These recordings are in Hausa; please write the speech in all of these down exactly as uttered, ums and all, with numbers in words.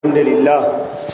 الحمد لله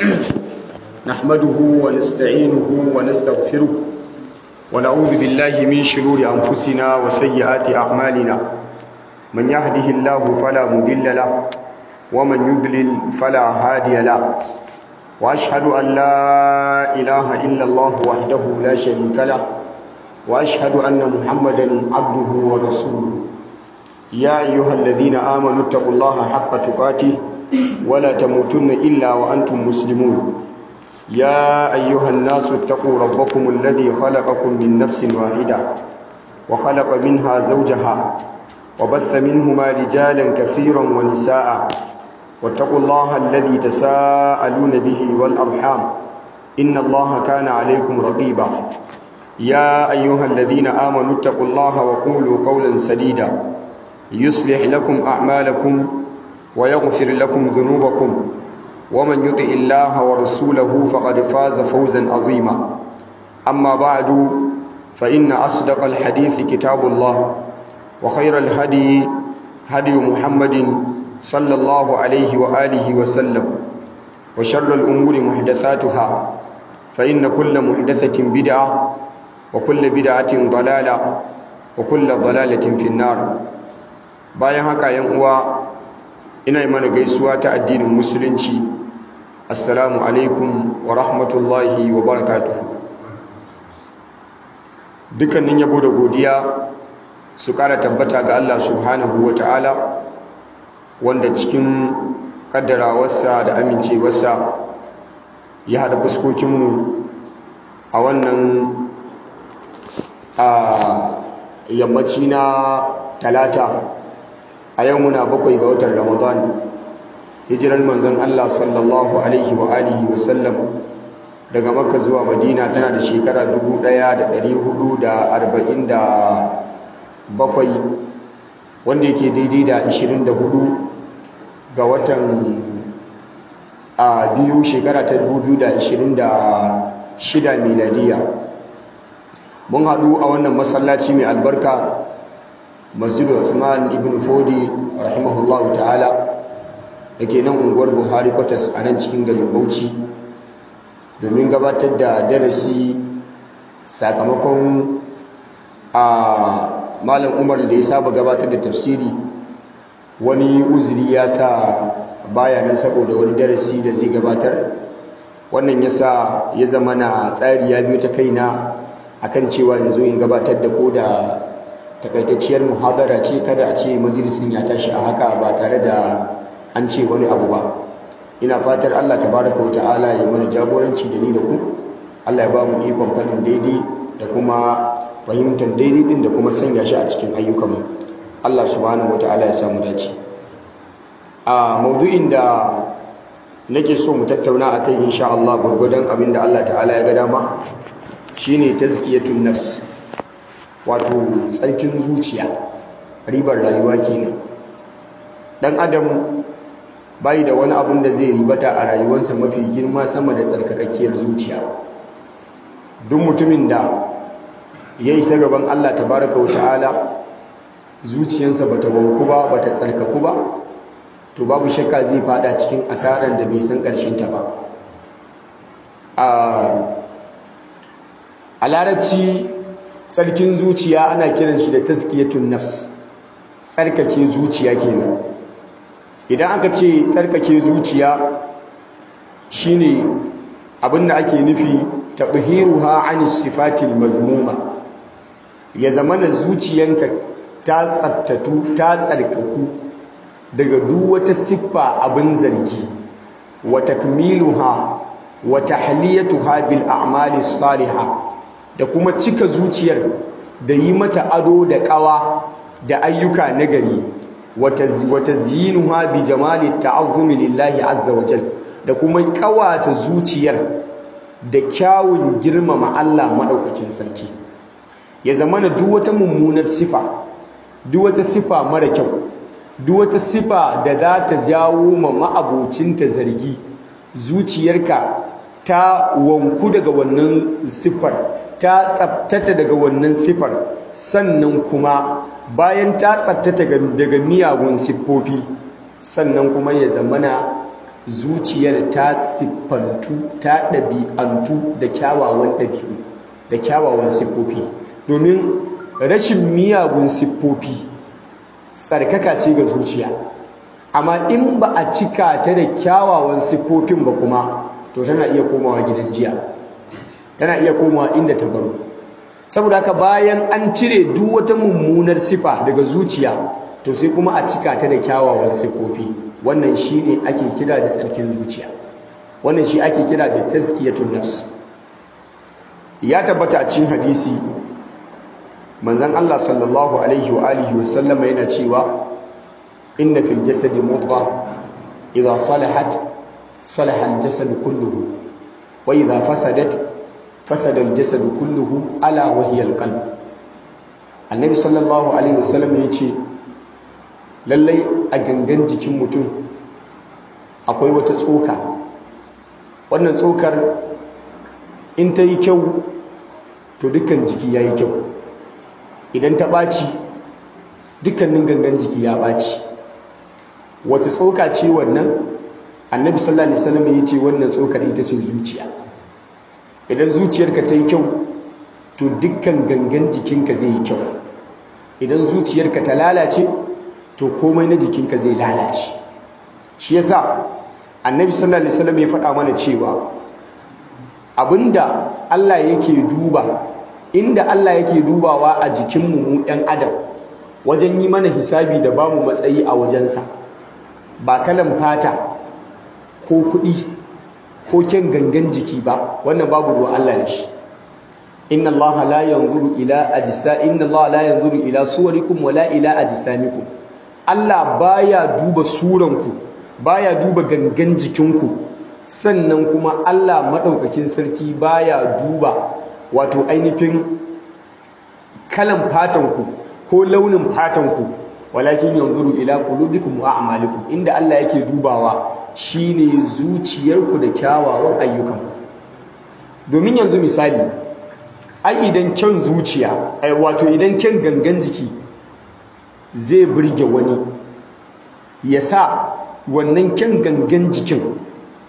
نحمده ونستعينه ونستغفره ونعوذ بالله من شرور أنفسنا وسيئات أعمالنا من يهده الله فلا مضل له ومن يضلل فلا هادي له وأشهد أن لا إله إلا الله وحده لا شريك له وأشهد أن محمدا عبده ورسوله يا أيها الذين آمنوا اتقوا الله حق تقاته ولا تموتن إلا وأنتم مسلمون يا أيها الناس اتقوا ربكم الذي خلقكم من نفس واحدة وخلق منها زوجها وبث منهما رجالا كثيرا ونساء واتقوا الله الذي تساءلون به والأرحام إن الله كان عليكم رقيبا يا أيها الذين آمنوا اتقوا الله وقولوا قولا سديدا يصلح لكم أعمالكم ويغفر لكم ذنوبكم ومن يطع الله ورسوله فقد فاز فوزا عظيما أما بعد فإن أصدق الحديث كتاب الله وخير الهدي هدي محمد صلى الله عليه وآله وسلم وشر الأمور محدثاتها فإن كل محدثة بدعة وكل بدعة ضلالة وكل ضلالة في النار bayan haka yan uwa ina yi mana gaisuwa ta addinin musulunci assalamu alaikum wa rahmatullahi wa barakatuh. Dukkanin yabo da godiya su kara tabbata ga Allah subhanahu wa ta'ala wanda cikin kaddarawarsa da amincewarsa ya haɗa fuskokinmu a wannan a yammaci na talata a yau muna bakwai ga watan Ramadan hijiran manzon Allah sallallahu alaihi wa alihi wa sallam daga Makka zuwa Madina tana da shekara dubu ɗaya da ɗari hudu da arba'in da bakwai wanda yake daidai da ashirin da hudu ga watan a biyu shekara ta dubu biyu da ashirin da shida miladiya. Mun haɗu a wannan masallaci mai albarka Masjidu Uthman ibn Fodi rahimahullahu ta'ala da ke nan unguwar Buhari Quarters a nan cikin garin Bauchi domin gabatar da darasi sakamakon a Malam Umar da ya saba gabatar da tafsiri wani uzuri ya sa baya nan saboda wani darasi da zai gabatar, wannan ya sa ya zama na tsari ya biyo ta kaina akan cewa yanzu in gabatar da ko da takaitacciyar muhadara ce, kada a ce majalisin ya tashi a haka ba tare da an ce wani abu ba. Ina fatar Allah tabaraka wa ta'ala ya mana jagoranci da ni da ku, Allah ya ba mu ikon fadin daidai da kuma fahimtar daidai din da kuma sanya shi a cikin ayyukanmu. Allah subhanahu wa ta'ala ya samu dace. A maudu'in da nake so mu tattauna akai insha Allah gurgudan abin da Allah ta'ala ya ga dama shine tazkiyatun nafs, wato tsarkin zuciya, ribar rayuwa kenan. Dan adam bai da wani abun da zai ribata a rayuwarsa mafi girma sama da tsarkakakkiyar zuciya. Duk mutumin da ya isa gaban Allah tabaraka wa ta'ala zuciyarsa bata wanku ba, bata tsarkaku ba, to babu shakka zai fada cikin asaran da bai san karshen ta ba. a larabci tsarkin zuciya ana kiran shi da taskiyatun nafs, tsarkake zuciya kenan. Idan aka ce tsarkake zuciya shine abinda ake nufi tadhiruha an sifatil mazmuma, ya zamana zuciyanka ta tsaftatu ta tsarkaku daga duk wata siffa abin zargi, wa takmiluha wa tahliyatuha bil a'mali salihah, da kuma cika zuciyar da yi mata ado da ƙawa da ayyuka nagari, wata zinuha bi jamali ta'azzumi lillahi azza wa jal, da kuma ƙawata zuciyar da kyawun girmama Allah maɗaukacin sarki. Ya zamana duk wata mummunar sifa, duk wata sifa mara kyau, duk wata sifa da za ta jawo ma ma'abocinta zargi, zuciyarka ta wanku daga wannan siffar, ta tsabtata daga wannan siffar, sannan kuma bayan ta tsabtata daga miyagun siffofi, sannan kuma ya zamana zuciyar ta siffantu ta ɗabi'antu da kyawawan ɗabi'u da kyawawan siffofi, domin rashin miyagun siffofi tsarkaka ce ga zuciya, amma in ba a cika ta da kyawawan siffofin ba kuma to tana iya komawa gidan jiya, tana iya komawa inda ta baro. Saboda haka bayan an cire duk wata mummunar sifa daga zuciya to sai kuma a cika ta da kyawawan siffofi. Wannan shine ake kira da tsarkin zuciya, wannan shi ake kira da tazkiyatun nafs. Ya tabbata a cikin hadisi manzon Allah sallallahu alaihi wa alihi wa sallama yana cewa inna fil jasadi mudghah idha salahat salaha al jasadu kulluhu wa idha fasadat fasada al jasadu kulluhu ala wa hiya al qalb. Annabi sallallahu alaihi wa sallam yace lallai a gangan jikin mutum akwai wata tsoka, wannan tsokar in ta yi kyau to dukkan jiki ya yi kyau, idan ta ɓaci dukkanin gangan jiki ya ɓaci. wata tsoka ce wannan? Annabi sallallahu alaihi wasallam ya ce wannan tsokar ita ce zuciya. Idan zuciyarka ta yi kyau to dukkan gangan jikinka zai yi kyau, idan zuciyarka ta lalace to komai na jikinka zai lalace. Shi yasa Annabi sallallahu alaihi wasallam ya faɗa mana cewa abinda Allah yake duba, inda Allah yake dubawa a jikinmu mu ɗan adam wajen yi mana hisabi da bamu matsayi a wajensa, ba kalan fata ko kuɗi ko kyan gangan jiki ba, wannan babu ruwan Allah da shi. inna Allah la yanzuru ila ajsa inna Allah la yanzuru ila suwarikum wala ila ajsamikum. Allah baya duba suranku, baya duba gangan jikinku, sannan kuma Allah madaukakin sarki baya duba wato ainihin kalan fatanku ko launin fatanku, walakin yanzuru ila qulubikum wa a'malikum. Inda Allah yake dubawa shine zuciyarku da kyawawan ayyukanku. Domin yanzu misali, ai idan kyan zuciya ai wato idan kyan gangan jiki zai burge wani, ya sa wannan kyan gangan jikin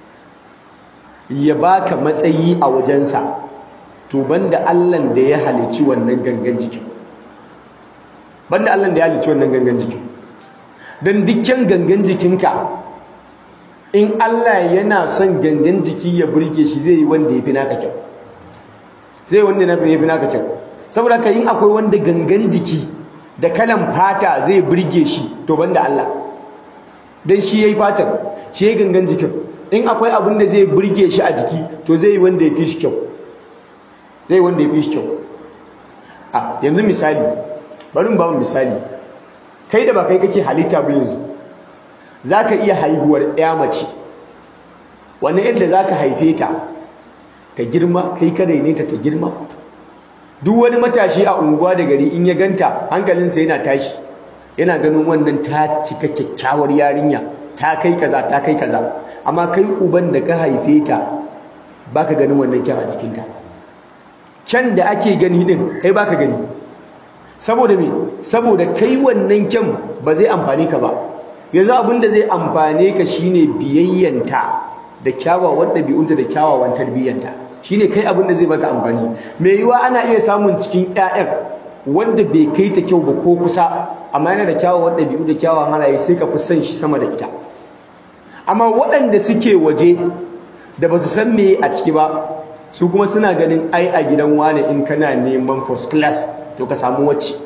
ya baka matsayi a wajensa, to banda Allah da ya halici wannan gangan jikin, banda Allah da ya halici wannan gangan jikin. Dan dukkan gangan jikinka in Allah yana son gangan jiki ya burge shi, zai yi wanda ya fi naka kyau, zai wanda ya fi naka kyau. Saboda ka yin akwai wanda gangan jiki da kalan fata zai burge shi, to banda Allah, dan shi yayi fatan, shi yayi gangan jikin. In akwai abin da zai burge shi a jiki, to zai yi wanda ya fi shi kyau, zai wanda ya fi shi kyau. A yanzu misali, bari mu ba mu misali, kai da ba kai kake halitta ba yanzu, zaka iya haihuwar ɗaya mace, wannan yadda zaka haife ta ta girma, kai ka ne ta ta girma. Duk wani matashi a unguwa da gari in ya ganta hankalinsa yana tashi, yana ganin wannan ta cika kyakkyawar yarinya, ta kai kaza ta kai kaza. Amma kai uban da ka haife ta baka ganin wannan kyan a jikinta, can da ake gani din kai baka gani. Saboda me? Saboda kai wannan kyan ba zai amfane ka ba. Yanzu abin da zai amfane ka shine biyayyanta da kyawawan ɗabi'unta da kyawawan tarbiyyanta, shine kai abin da zai baka amfani. Me yiwa ana iya samun cikin ƴaƴan wanda bai kai ta kyau ba ko kusa, amma yana da kyawawan ɗabi'u da kyawawan halaye, sai ka fi son shi sama da ita. Amma waɗanda suke waje da ba su san me a ciki ba, su kuma suna ganin ai a gidan wane in kana neman first class to ka samu wacce.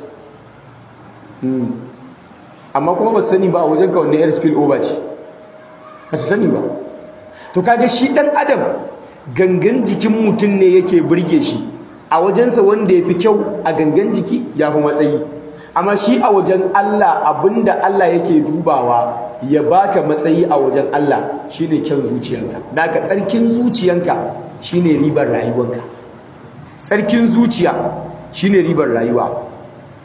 Amma kuma ba su sani ba a wajen ka wanne yar spill over ce, ba su sani ba. To kaga shi ɗan adam gangan jikin mutum ne yake burge shi, a wajensa wanda ya fi kyau a gangan jiki ya fi matsayi. Amma shi a wajen Allah, abinda Allah yake dubawa ya baka matsayi a wajen Allah shine kyan zuciyanka. Daga tsarkin zuciyanka shine ribar rayuwanka, tsarkin zuciya shine ribar rayuwa.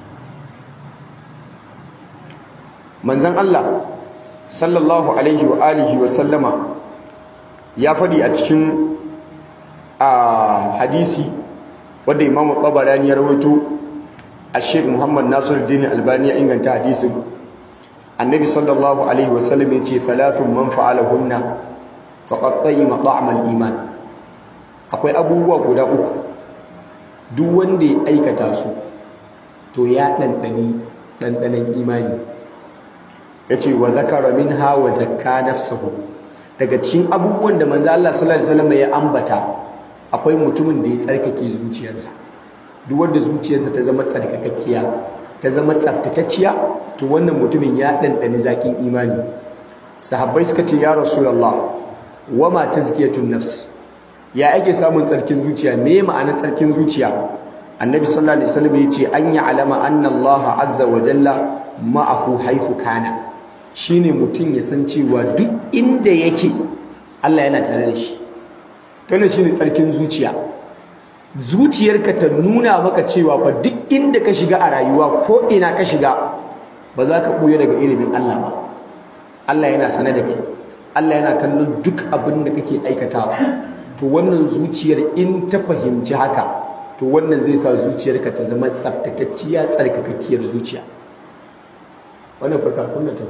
Manzon Allah sallallahu alaihi wa alihi wa sallama ya faɗi a cikin a hadisi wanda Imam Tabarani ya rawaito, a Sheikh Muhammad Nasiruddin Albani ya inganta hadisin. Annabi sallallahu alaihi wa sallam ya ce thalathun man fa'alahunna faqad tayyima ta'mal iman. Akwai abubuwa guda uku duk wanda ya aikata su to ya dandani dandanan imani. Yace wa zakara minha wa zakka nafsuhu. Daga cikin abubuwan da manzo Allah sallallahu alaihi wasallam ya ambata akwai mutumin da ya tsarkake zuciyarsa. Duk wanda zuciyarsa ta zama tsarkakakkiya, ta zama tsaftatacciya, to wannan mutumin ya dandani zakin imani. Sahabbai suka ce ya Rasulullah, wama tazkiyatun nafs? Ya ake samun tsarkin zuciya? Me ma'anar tsarkin zuciya? Annabi sallallahu alaihi wasallam yace an ya'lama anna Allah azza wa jalla ma'ahu haythu kana. Shine mutum ya san cewa duk inda yake Allah yana tare da shi. Wannan shine tsarkin zuciya. Zuciyarka ta nuna maka cewa fa duk inda ka shiga a rayuwa ko ina ka shiga ba za ka buye daga ilimin Allah ba. Allah yana sane da kai. Allah yana kallon duk abin da kake aikatawa. To wannan zuciyar in ta fahimci haka, to wannan zai sa zuciyarka ta zama tsaftatacciya, tsarkakakkiyar zuciya. Wannan farka kunna ta.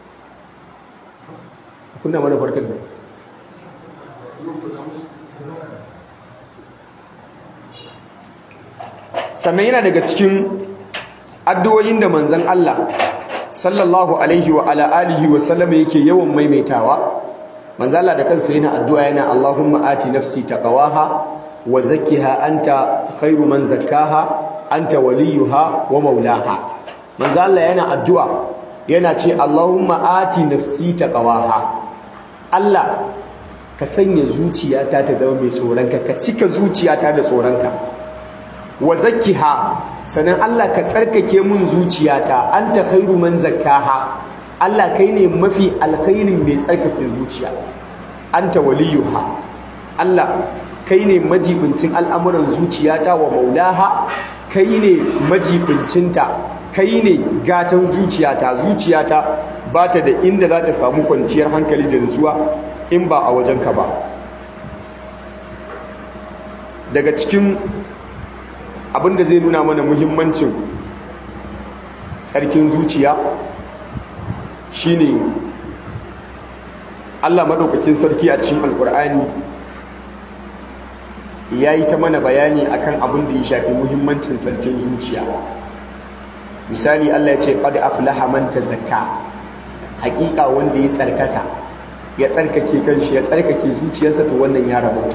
Kunna mana farkar da. Sannan yana daga cikin addu'o'in da manzon Allah sallallahu alaihi wa ala alihi wa sallam yake yawan maimaitawa. Manzo Allah da kansa yana addu'a yana Allahumma ati nafsi taqwaha wa zakkiha anta khairu man zakkaha anta waliyuha wa maulaha. Manzo Allah yana addu'a yana ce Allahumma ati nafsi taqwaha. Allah ka sanya zuciyata ta zama mai tsoronka, ka cika zuciyata da tsoronka. Wa zakkiha, sanan Allah ka tsarkake mun zuciyata anta khairu man zakkaha. Allah kai ne mafi alkhairin mai tsarkake zuciya. Anta waliyuha. Allah kai ne majibincin al'amuran zuciyata wa maulaha. Kai ne majibincinta, kai ne gatan zuciyata. Zuciyata ba ta da inda za ta samu kwanciyar hankali da nutsuwa in ba a wajenka ba. Daga cikin abin da zai nuna mana muhimmancin tsarkin zuciya shine Allah madaukakin sarki a cikin Alkur'ani yayi ta mana bayani akan abin da ya shafi muhimmancin tsarkin zuciya. Misali Allah ya ce qad aflaha man tazakka. Hakika wanda ya tsarkaka, ya tsarkake kanshi, ya tsarkake zuciyarsa, to wannan ya rabauta.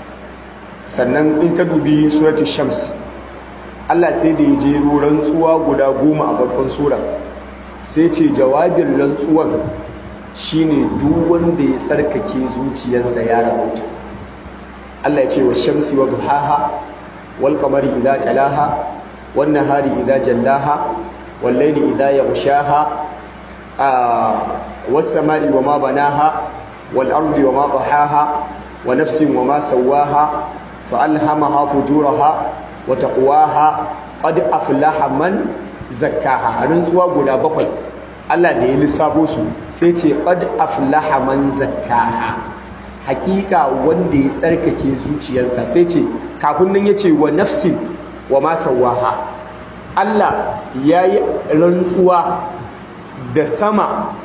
Sannan in ka dubi suratul Shams, Allah sai da ya jero rantsuwa guda goma a farkon surar. Sai ce jawabin rantsuwan shine duk wanda ya tsarkake zuciyarsa ya rabauta. Allah ya ce wa shamsi wa duhaha wal qamari idza talaha wan nahari idza jallaha wal layli idza yaghshaha was samai wa ma banaha wal ardi wa ma dahaha wa nafsin wa ma sawaha fa alhamaha fujuraha wa taqwaha qad aflaha man zakkaha. Rantsuwa guda bakwai Allah da ya lissafo su sai ce qad aflaha man zakkaha. Hakika wanda ya tsarkake zuciyarsa, sai ce kafin nan yace wa nafsin wa ma sawaha. Allah yayi rantsuwa da sama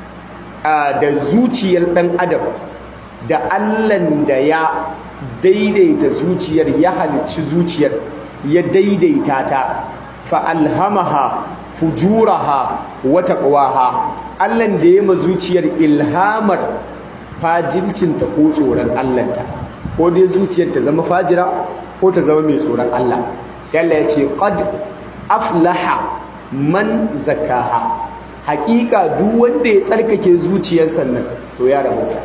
da zuciyar dan adam, da Allahn da ya daidaita zuciyar, ya halicci zuciyar, ya daidaita ta, fa'alhamaha fujuraha wa taqwaha. Allahn da ya ma zuciyar ilhamar fajircinta ko tsoron Allahnta, ko dai zuciyar ta zama fajira ko ta zama mai tsoron Allah. Sai Allah ya ce qad aflaha man zakkaha. Hakika duk wanda ya tsarkake zuciyarsa nan to ya rabauta.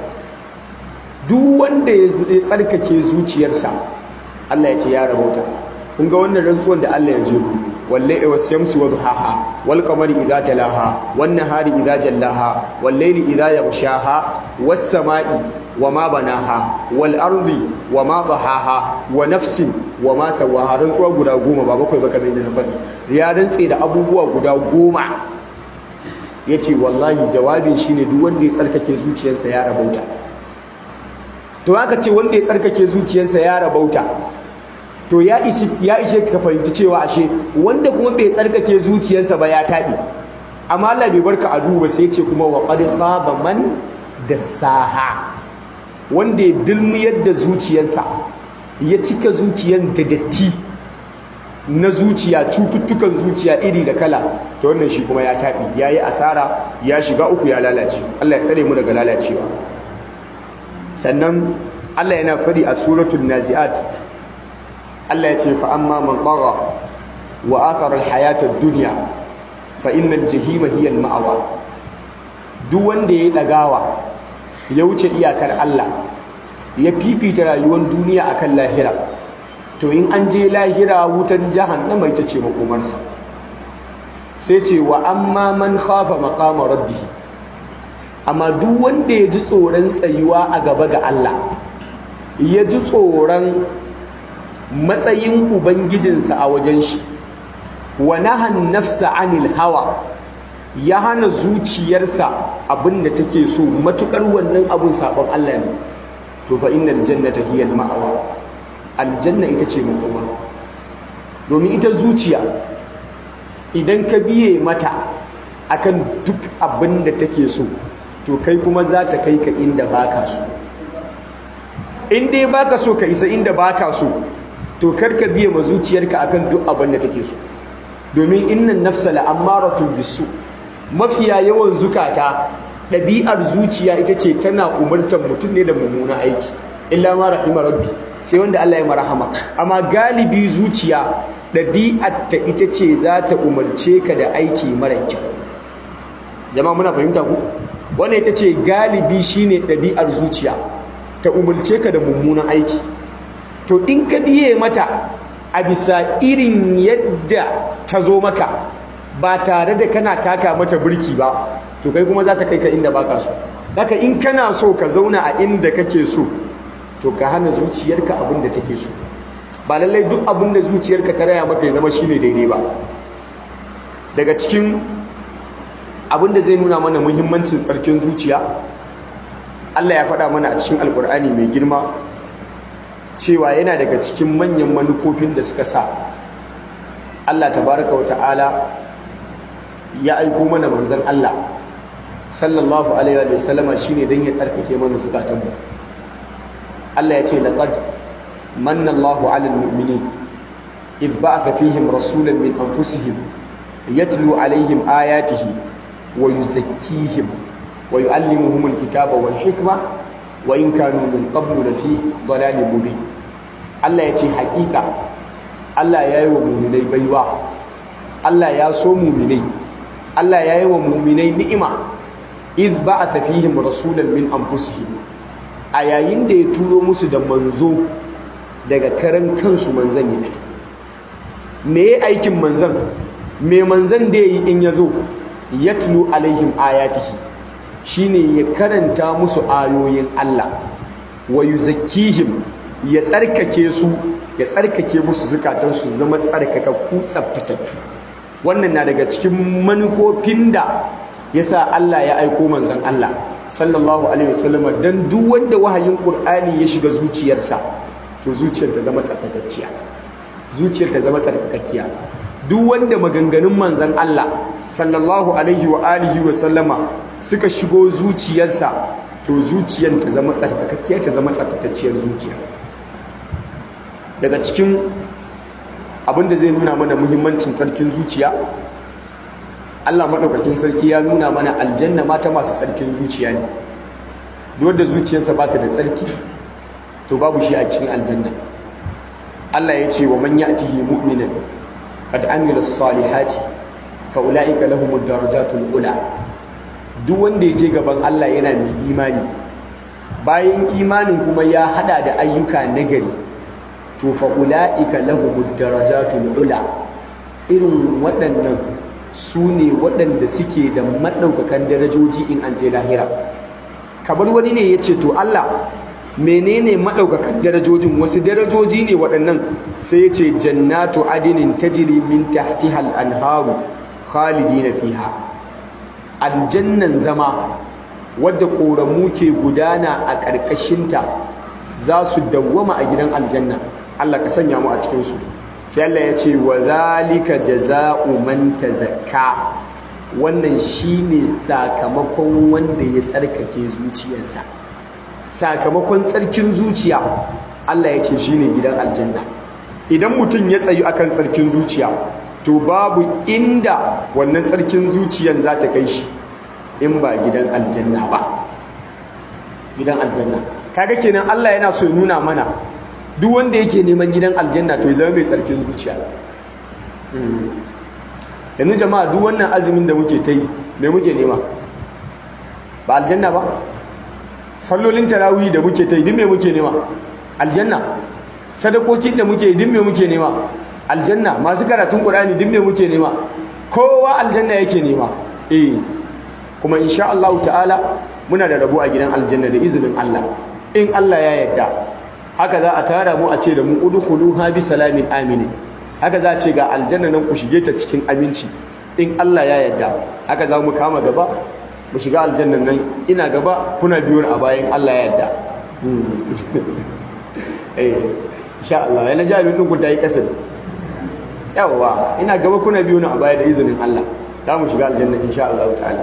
Duk wanda ya tsarkake zuciyarsa, Allah ya ce ya rabauta. Kun ga wannan rantsuwan da Allah ya jero, wallahi wasyamsi wa duhaha wal qamari idza talaha wan nahari idza jallaha wal layli idza yaghshaha was samai wa ma banaha wal ardi wa ma dahaha wa nafsin wa ma sawaha. Rantsuwa guda goma, ba bakwai ba kamar yadda na faɗi. Ya rantse da abubuwa guda goma. Yace wallahi jawabin shine duk wanda ya tsarkake zuciyarsa ya rabauta. To haka ce wanda ya tsarkake zuciyarsa ya rabauta, to ya ishe ya ishe ka fahimci cewa ashe wanda kuma bai tsarkake zuciyarsa ba ya tabi. Amma Allah bai barka a duba, sai ce kuma wa qad khaba man dassaha. wanda ya dulmiyar da zuciyarsa ya cika zuciyar da datti na zuciya, cututtukan zuciya iri da kala, to wannan shi kuma ya taɓi, ya yi asara, ya shiga uku, ya lalace. Allah ya tsare mu daga lalacewa. Sannan Allah yana fari a suratul nazi'at, Allah ya ce fa amma man tagha wa athara al-hayata ad-dunya fa innal jahima hiya al-ma'wa. Duk wanda ya dagawa ya wuce iyakar Allah, ya fifita rayuwar duniya akan lahira, to in an je lahira wutan jahannama ita ce makomarsa. Sai ce wa amma man khafa maqama rabbih, amma duk wanda ya ji tsoron tsayuwa a gaba ga Allah, ya ji tsoron matsayin ubangijinsa a wajen shi, wa nahan nafsa anil hawa, ya hana zuciyarsa abinda take so matukar wannan abun sabon Allah ne, to fa innal jannata hiya al ma'wa, aljanna ita ce makoma. Domin ita zuciya idan ka biye mata akan duk abinda take so, to kai kuma za ta kai ka inda baka so. In dai baka so ka isa inda baka so, to kar ka biye ma zuciyarka akan duk abinda take so. Domin innan nafsa la'ammaratun bisu, mafiya yawan zukata ɗabi'ar zuciya ita ce tana umartar mutum ne da mummuna aiki, illa ma rahima rabbi, sai wanda Allah ya marhama. Amma galibi zuciya ɗabi'ar ta ita ce za ta umarce ka da aiki mara kyau. Jama'a muna fahimta ku? Wannan ita ce galibi shine ɗabi'ar zuciya, ta umarce ka da mummunan aiki. To in ka biye mata a bisa irin yadda ta zo maka, ba tare da kana taka mata birki ba, to kai kuma za ta kai ka inda baka so. Haka in kana so ka zauna a inda kake so, to ka hana zuciyarka abin da take so. Ba lallai duk abin da zuciyarka ta raya maka ya zama shine daidai ba. Daga cikin abin da zai nuna mana muhimmancin tsarkin zuciya, Allah ya faɗa mana a cikin Alƙur'ani mai girma cewa yana daga cikin manyan manufofin da suka sa Allah tabaraka wa ta'ala ya aiko mana manzon Allah sallallahu alaihi wa sallama shine dan ya tsarkake mana zukatanmu. Allah ya ce laqad manna Allahu 'alal mu'minin idh ba'atha fihim rasulan min anfusihim yatlu 'alaihim ayatihi wa yuzakkihim wa yu'allimuhum al-kitaba wal hikma wa in kanu min qablu lafi dalalin mubin. Allah ya ce haƙiƙa Allah ya yi wa mu'minai baiwa, Allah ya so mu'minai, Allah ya yi wa mu'minai ni'ima. Iz ba'atha fihim rasulan min anfusihim, a yayin da ya turo musu da manzo daga karan kansu manzon ya fito. Me ya aikin manzon? Me manzon da yayi in yazo? Yatlu alaihim ayatihi, shine ya karanta musu ayoyin Allah, wa yuzakkihim, ya tsarkake su, ya tsarkake musu zukatansu zama tsarkakakku, tsaftatattu. Wannan na daga cikin manufofin da yasa Allah ya aiko manzon Allah sallallahu alaihi wasallam, dan duk wanda wahayin Qur'ani ya shiga zuciyarsa, to zuciyar ta zama tsaftatacciya, zuciyar ta zama tsarkakakkiya. Duk wanda maganganun manzon Allah sallallahu alaihi wa alihi wa sallama suka shigo zuciyarsa, to zuciyar ta zama tsarkakakkiya, ta zama tsaftatacciyar zuciya. Daga cikin abin da zai nuna mana muhimmancin tsarkin zuciya, Allah maɗaukakin sarki ya nuna mana aljanna mata masu tsarkin zuciya ne. Duk da zuciyarsa ba ta da tsarki, to babu shi a cikin aljanna. Allah ya ce wa man ya'tihi mu'minan qad amila as-salihati fa ulaika lahumud darajatul ula. Duk wanda ya je gaban Allah yana mai imani, bayan imanin kuma ya hada da ayyuka nagari, to fa ulaika lahumud darajatul ula. Irin waɗannan su ne waɗanda suke da maɗaukakan darajoji in an je lahira. Kamar wani ne ya ce, to Allah, menene maɗaukakan darajojin? Wasu darajoji ne waɗannan? Sai ya ce jannatu adinin tajri min tahtihal anharu khalidina fiha, aljannan zama wadda ƙoramu ke gudana a ƙarƙashinta, za su dawwama a gidan aljanna. Allah ka sanya mu a cikinsu. Sai Allah ya ce wa zalika jaza'u man tazakka, wannan shine sakamakon wanda ya tsarkake zuciyarsa. sakamakon tsarkin zuciya Allah ya ce shine gidan aljanna. Idan mutum ya tsayu akan tsarkin zuciya to babu inda wannan tsarkin zuciyan za ta kai shi in ba gidan aljanna ba. Gidan aljanna kaga kenan Allah yana so ya nuna mana duk wanda yake neman gidan aljanna to ya zama mai tsarkin zuciya. Yanzu jama'a duk wannan azumin da muke ta yi me muke nema? Ba aljanna ba? Sallolin tarawih da muke ta yi duk me muke nema? Aljanna. Sadakokin da muke yi duk me muke nema? Aljanna. Masu karatun Qur'ani duk me muke nema? Kowa aljanna yake nema. Eh kuma insha Allah ta'ala muna da rabo a gidan aljanna da izinin Allah. In Allah ya yarda haka za a tara mu a ce da mu udkhuluha bi salamin aminin. Haka za a ce ga aljanna nan ku shige ta cikin aminci. In Allah ya yarda haka za mu kama gaba mu shiga aljannan nan ina gaba kuna biyo a bayan Allah ya yarda. Eh insha Allah yana jami'in din ku tayi kasar. Yawa ina gaba kuna biyo a baya da izinin Allah. Za mu shiga aljanna insha Allah ta'ala.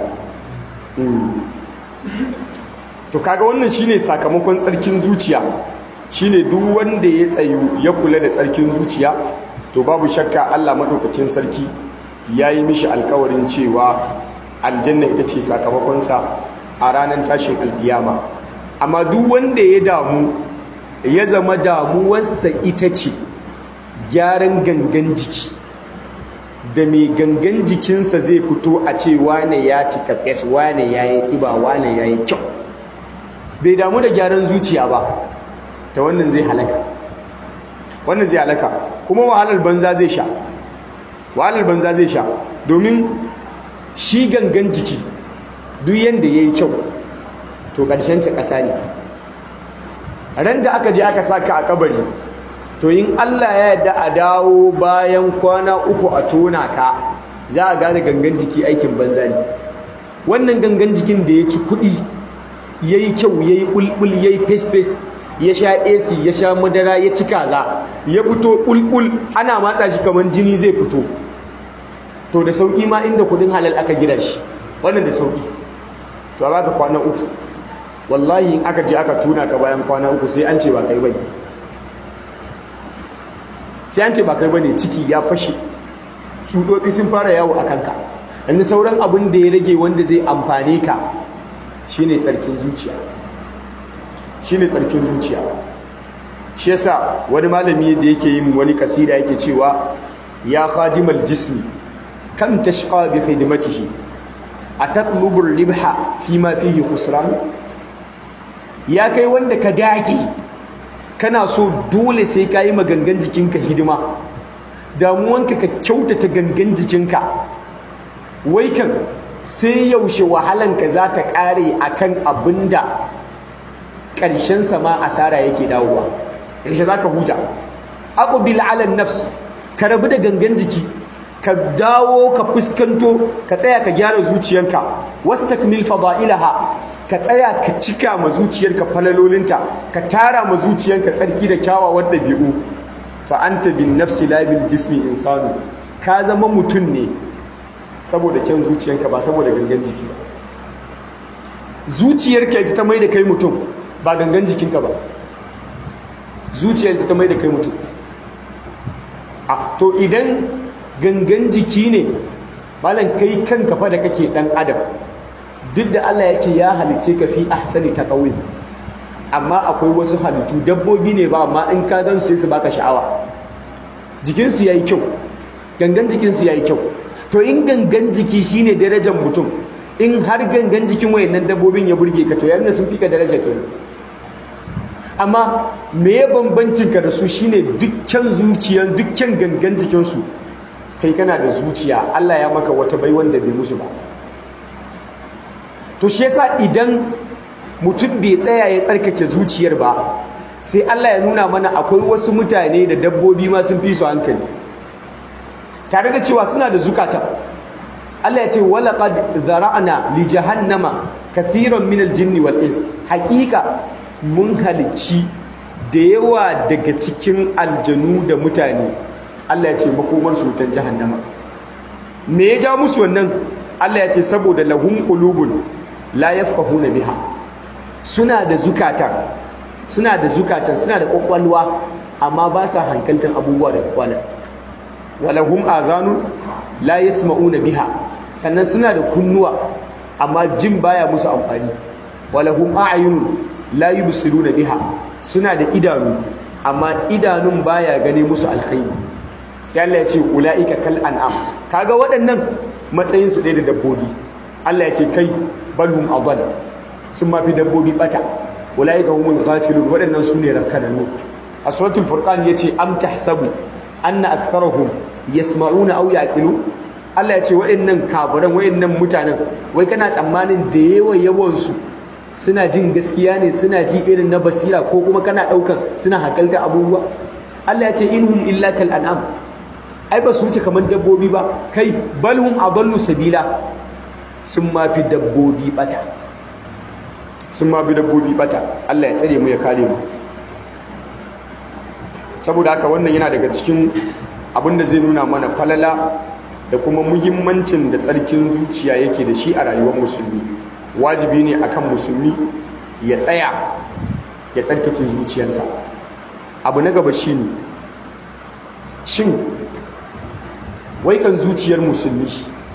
To kaga wannan shine sakamakon tsarkin zuciya. Shine duk wanda ya tsayu ya kula da tsarkin zuciya to babu shakka Allah madaukakin sarki yayi mishi alƙawarin cewa aljanna ita ce sakamakonsa a ranar tashin alkiyama. Amma duk wanda ya damu ya zama damuwarsa ita ce gyaran gangan jiki da mai gangan jikinsa zai fito a ce wane ya cika fes, wane ya yi ƙiba, wane ya yi kyau, bai damu da gyaran zuciya ba, ta wannan zai halaka. Wannan zai halaka kuma wahalar banza zai sha. Wahalar banza zai sha domin shi gangan jiki duk yanda yayi kyau to ƙarshen ta ƙasa ne. Ran da aka je aka saka a kabari to in Allah ya yarda a dawo bayan kwana uku a tona ka za a gane gangan jiki aikin banza ne. Wannan gangan jikin da ya ci kuɗi yayi kyau yayi bulbul yayi face face ya sha A C ya sha madara ya ci kaza ya fito bulbul ana matsa shi kaman jini zai fito to da sauki ma inda kudin halal aka gida shi wannan da sauki. To a baka kwana uku wallahi in aka je aka tuna ka bayan kwana uku sai an ce ba kai bane, sai an ce ba kai bane, ciki ya fashe, tsutsotsi sun fara yawo a kanka. yanzu sauran abin da ya rage wanda zai amfane ka shine tsarkin zuciya, shine tsarkin zuciya. Shi yasa wani malami da yake yin wani kasida yake cewa ya khadimal jismi kam tashqa bi khidmatihi atatlubu ribha fi ma fihi khusran. Ya kai wanda ka dage kana so dole sai ka yi magangan jikinka hidima, damuwanka ka kyautata gangan jikinka, wai kan sai yaushe wahalanka za ta kare akan abinda ƙarshen sama asara yake dawowa, yaushe za ka huta. aqbil ala nafs, ka rabu da gangan jiki, ka dawo ka fuskanto ka tsaya ka gyara zuciyanka. wastakmil fada'ilaha, ka tsaya ka cika ma zuciyarka falalolinta, ka tara ma zuciyarka tsarki da kyawawan dabi'u. fa anta bin nafsi la bil jismi insanu, ka zama mutum ne saboda kyan zuciyarka ba saboda gangan jiki ba. zuciyarka ita ta mai da kai mutum ba gangan jikinka ba, zuciyarka ta mai da kai mutum. a to idan gangan jiki ne malan kai kanka fa da kake dan adam, duk da Allah ya ce ya halice ka fi ahsani taqwim, amma akwai wasu halittu dabbobi ne ba, amma in ka gan su sai su baka sha'awa, jikin su yayi kyau, gangan jikin su yayi kyau. To in gangan jiki shine darajar mutum, in har gangan jikin wayannan dabbobin ya burge ka to yana sun fika darajar ka. Amma me ya bambancin ka da su shine dukkan zuciyar dukkan gangan jikin su kai kana da zuciya, Allah ya maka wata bai wanda bai musu ba. To shi yasa idan mutum bai tsaya ya tsarkake zuciyar ba, sai Allah ya nuna mana akwai wasu mutane da dabbobi ma sun fi su hankali, tare da cewa suna da zukata. Allah ya ce walaqad zara'na li jahannama kathiran min al-jinni wal ins, haqiqa mun halicci da yawa daga cikin aljanu da mutane. Allah ya ce makomar su wutan jahannama. Me ya ja musu wannan? Allah ya ce saboda lahum qulubun la yafqahuna biha, suna da zukatan suna da zukatan suna da kwakwalwa amma ba sa hankaltar abubuwa da kwakwalwa. Walahum azanun la yasma'una biha, sannan suna da kunnuwa amma jin baya musu amfani. Walahum a'yunun la yubsiruna biha, suna da idanu amma idanun baya gane musu alkhairi. Sai Allah ya ce ulaika kal an'am, kaga waɗannan matsayin su ɗaya da dabbobi. Allah ya ce kai balhum adall, sun mafi dabbobi bata. Ulaika humul ghafilun, waɗannan su ne rakkananu. A suratul furqan yace am tahsabu anna aktharahum yasma'una aw yaqilun. Allah ya ce waɗannan kafiran waɗannan mutanen wai kana tsammanin da yawa yawan su suna jin gaskiya ne, suna ji irin na basira, ko kuma kana ɗaukan suna hakalta abubuwa? Allah ya ce inhum illa kal an'am, ai ba su wuce kamar dabbobi ba. Kai balhum adallu sabila, sun ma fi dabbobi bata sun ma fi dabbobi bata. Allah ya tsare mu ya kare mu. Saboda haka wannan yana daga cikin abin da zai nuna mana falala da kuma muhimmancin da tsarkin zuciya yake da shi a rayuwar musulmi. Wajibi ne akan musulmi ya tsaya ya tsarkake zuciyarsa. Abu na gaba shine shin wai kan zuciyar musulmi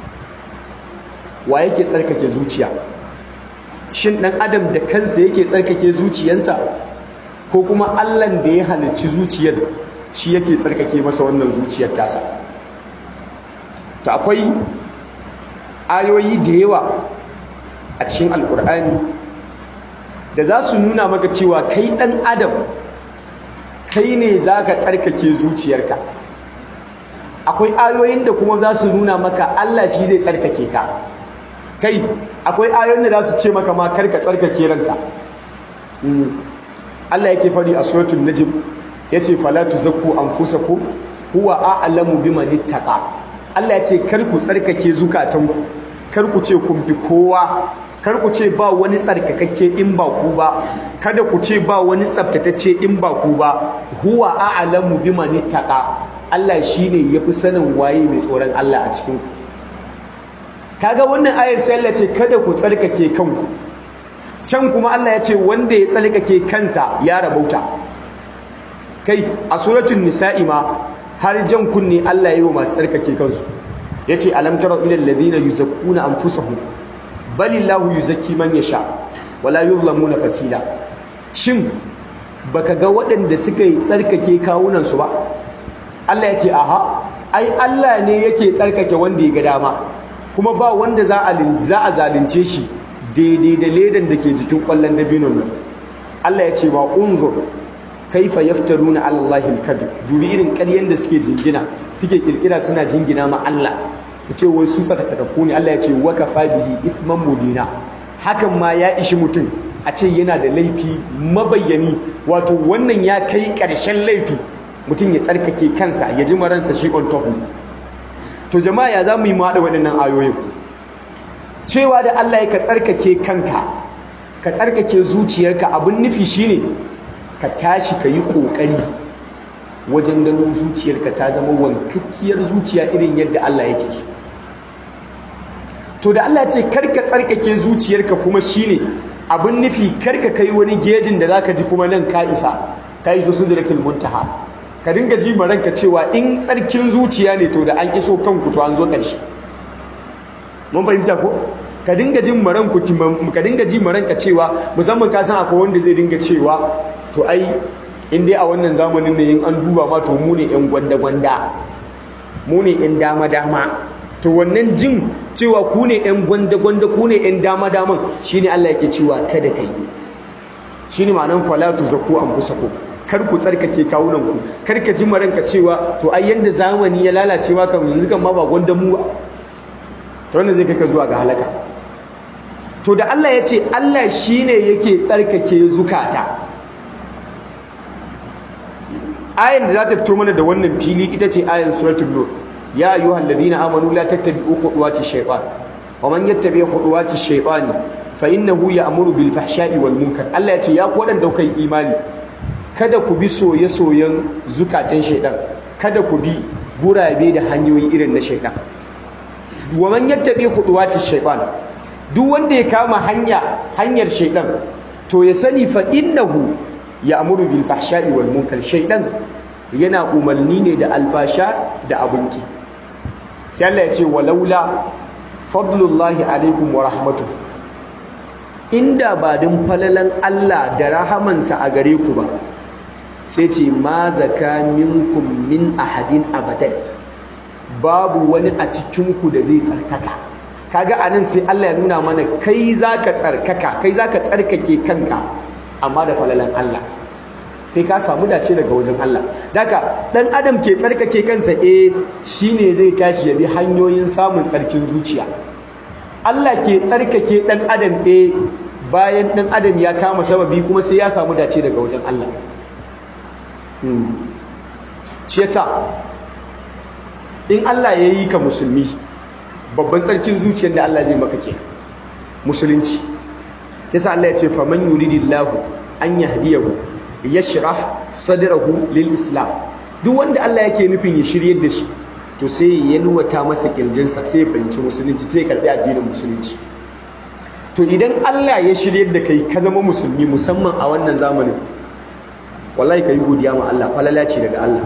wa yake tsarkake zuciya? Shin dan adam da kansa yake tsarkake zuciyarsa, ko kuma Allahn da ya halicci zuciyar shi yake tsarkake masa wannan zuciyar tasa? To akwai ayoyi da yawa a cikin alkur'ani da za su nuna maka cewa kai dan adam kai ne za ka tsarkake zuciyarka. Akwai ayoyin da kuma za su nuna maka Allah shi zai tsarkake ka. Kai akwai ayoyin da za su ce maka ma karka tsarkake ranka. Allah yake fari a suratul najm yace fala tuzakku anfusakum huwa a'lamu biman ittaqa. Allah yace kar ku tsarkake zukatanku, kar ku ce kun fi kowa, kar ku ce ba wani tsarkakakke in ba ku ba, kada ku ce ba wani tsaftatacce in ba ku ba. Huwa a'lamu biman ittaqa, Allah shine yafi sanin waye mai tsoron Allah a cikin ku. Kaga wannan ayar sai Allah ce kada ku tsarkake kanku. Can kuma Allah ya ce wanda ya tsarkake kansa ya rabauta. Kai a suratul nisa'i ma har jan kunne Allah ya yi wa masu tsarkake kansu. Yace alam tara ila alladhina yuzakkuna anfusahum balillahu yuzakki man yasha wala yuzlamuna fatila. Shin baka ga waɗanda suka yi tsarkake kawunan su ba? Allah ya ce aha, ai Allah ne yake tsarkake wanda ya ga dama, kuma ba wanda za a za a zalunce shi daidai da ledan da ke jikin kwallon dabinon nan. Allah ya ce ba unzur kaifa yaftaruna ala Allahi al-kadhib, dubi irin ƙaryen da suke jingina suke kirkira suna jingina ma Allah, su ce wai su tsarkakakku ne. Allah ya ce wa kafa bihi ithman mubina, hakan ma ya ishi mutum a ce yana da laifi mabayyani. Wato wannan ya kai ƙarshen laifi, mutum ya tsarkake kansa ya ji maransa shi on top. To jama'a ya za mu yi mu haɗa waɗannan ayoyin? Cewa da Allah ya ka tsarkake kanka, ka tsarkake zuciyarka, abin nufi shine ka tashi ka yi ƙoƙari wajen ganin zuciyarka ta zama wankakkiyar zuciya irin yadda Allah yake so. To da Allah ya ce karka tsarkake zuciyarka kuma shine abin nufi karka kai wani gejin da zaka ji kuma nan ka isa ka iso sidratul muntaha, ka dinga ji ma ranka cewa in tsarkin zuciya ne to da an iso kanku to an zo ƙarshe. Mun fahimta ko? Ka dinga jin ma ranku ka dinga ji ma ranka cewa, musamman ka san akwai wanda zai dinga cewa to ai in dai a wannan zamanin ne in an duba ma to mu ne yan gwanda gwanda, mu ne yan dama dama. To wannan jin cewa ku ne yan gwanda gwanda, ku ne yan dama daman, shine Allah yake cewa kada kai. Shine ma'anar fala tuzakku anfusakum, kar ku tsarkake kawunanku, kar ka ji maranka cewa to ai yanda zamani ya lalace ma kan yanzu kan ma ba gwanda mu ba. To wannan zai kai ka zuwa ga halaka. To da Allah ya ce Allah shine yake tsarkake zukata, ayan da za ta fito mana da wannan fili ita ce ayan suratul nur. Ya ayyuhal ladina amanu la tattabi'u khutuwati shaytan wa man yattabi' khutuwati shaytani fa innahu ya'muru bil fahsha'i wal munkar. Allah ya ce ya ku wadanda kai imani, kada ku bi soye-soyen zukatan shaytan, kada ku bi gurabe da hanyoyi irin na shaytan. Wa man yattabi' khutuwati shaytan, duk wanda ya kama hanya hanyar shaytan to ya sani fa innahu ya'muru bil fahsha'i wal munkar, shaydan yana umarni ne da alfasha da abunki. sai Allah ya ce walaula fadlullahi alaikum wa rahmatuhu, inda ba din falalan Allah da rahamansa a gare ku ba, sai ce ma zaka minkum min ahadin abadan, babu wani a cikinku da zai tsarkaka. kaga anan sai Allah ya nuna mana kai zaka tsarkaka, kai zaka tsarkake kanka amma da falalan Allah, sai ka samu dace daga wajen Allah. Daka dan adam ke tsarkake kansa eh shine zai tashi ya bi hanyoyin samun tsarkin zuciya. Allah ke tsarkake dan adam eh bayan dan adam ya kama sababi kuma sai ya samu dace daga wajen Allah. hmm. shi yasa in Allah ya yi ka musulmi, babban tsarkin zuciyar da Allah zai maka ke musulunci. yasa Allah ya ce faman yuridillahu an yahdiyahu yashrah sadrahu lil islam, duk wanda Allah yake nufin ya shiryar da shi to sai ya nuwata masa kirjinsa, sai ya fahimci musulunci, sai ya karbi addinin musulunci. to idan Allah ya shiryar da kai ka zama musulmi, musamman a wannan zamanin, wallahi kai godiya ma Allah, falala ce daga Allah.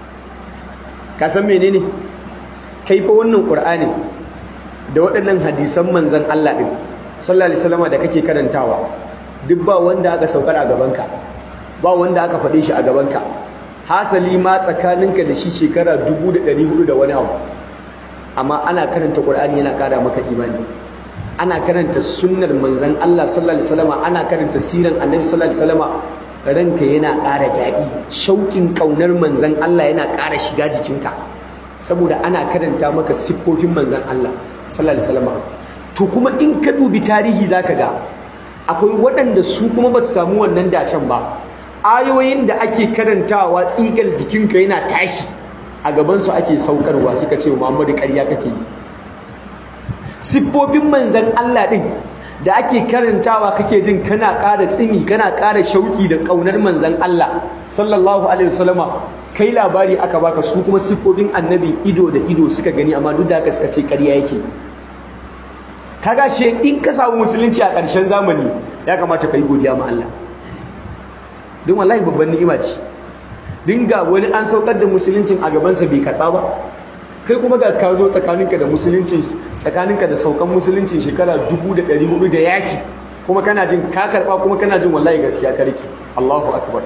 ka san menene? kai fa wannan Qur'ani da waɗannan hadisan manzon Allah din sallallahu alaihi wasallam da kake karantawa, duk ba wanda aka saukar a gabanka, ba wanda aka faɗe shi a gabanka. hasali ma tsakaninka da shi shekara dubu da ɗari hudu da wani abu, amma ana karanta Qur'ani yana ƙara maka imani, ana karanta sunnar manzon Allah sallallahu alaihi wasallam, ana karanta siran annabi sallallahu alaihi wasallam, ranka yana ƙara daɗi, shauƙin ƙaunar manzon Allah yana ƙara shiga jikinka, saboda ana karanta maka siffofin manzon Allah sallallahu alaihi wasallam. to kuma in ka dubi tarihi zaka ga akwai waɗanda su kuma ba su samu wannan dacen ba. ayoyin da ake karantawa tsigal jikinka yana tashi a gabansu ake saukarwa, suka ce Muhammadu ƙarya kake yi. siffofin manzan Allah ɗin da ake karantawa kake jin kana ƙara tsimi, kana ƙara shauƙi da ƙaunar manzan Allah sallallahu alaihi wasallama, kai labari aka baka, su kuma siffofin annabin ido da ido suka gani, amma duk da haka suka ce ƙarya yake. kaga she in ka samu musulunci a ƙarshen zamani ya kamata ka yi godiya ma Allah, don wallahi babban ni'ima ce. dinga wani an saukar da musuluncin a gabansa bai karɓa ba, kai kuma ga ka zo tsakaninka da musuluncin, tsakaninka da saukan musuluncin shekara dubu da ɗari hudu da yaki, kuma kana jin ka karɓa, kuma kana jin wallahi gaskiya ka rike. Allahu akbar.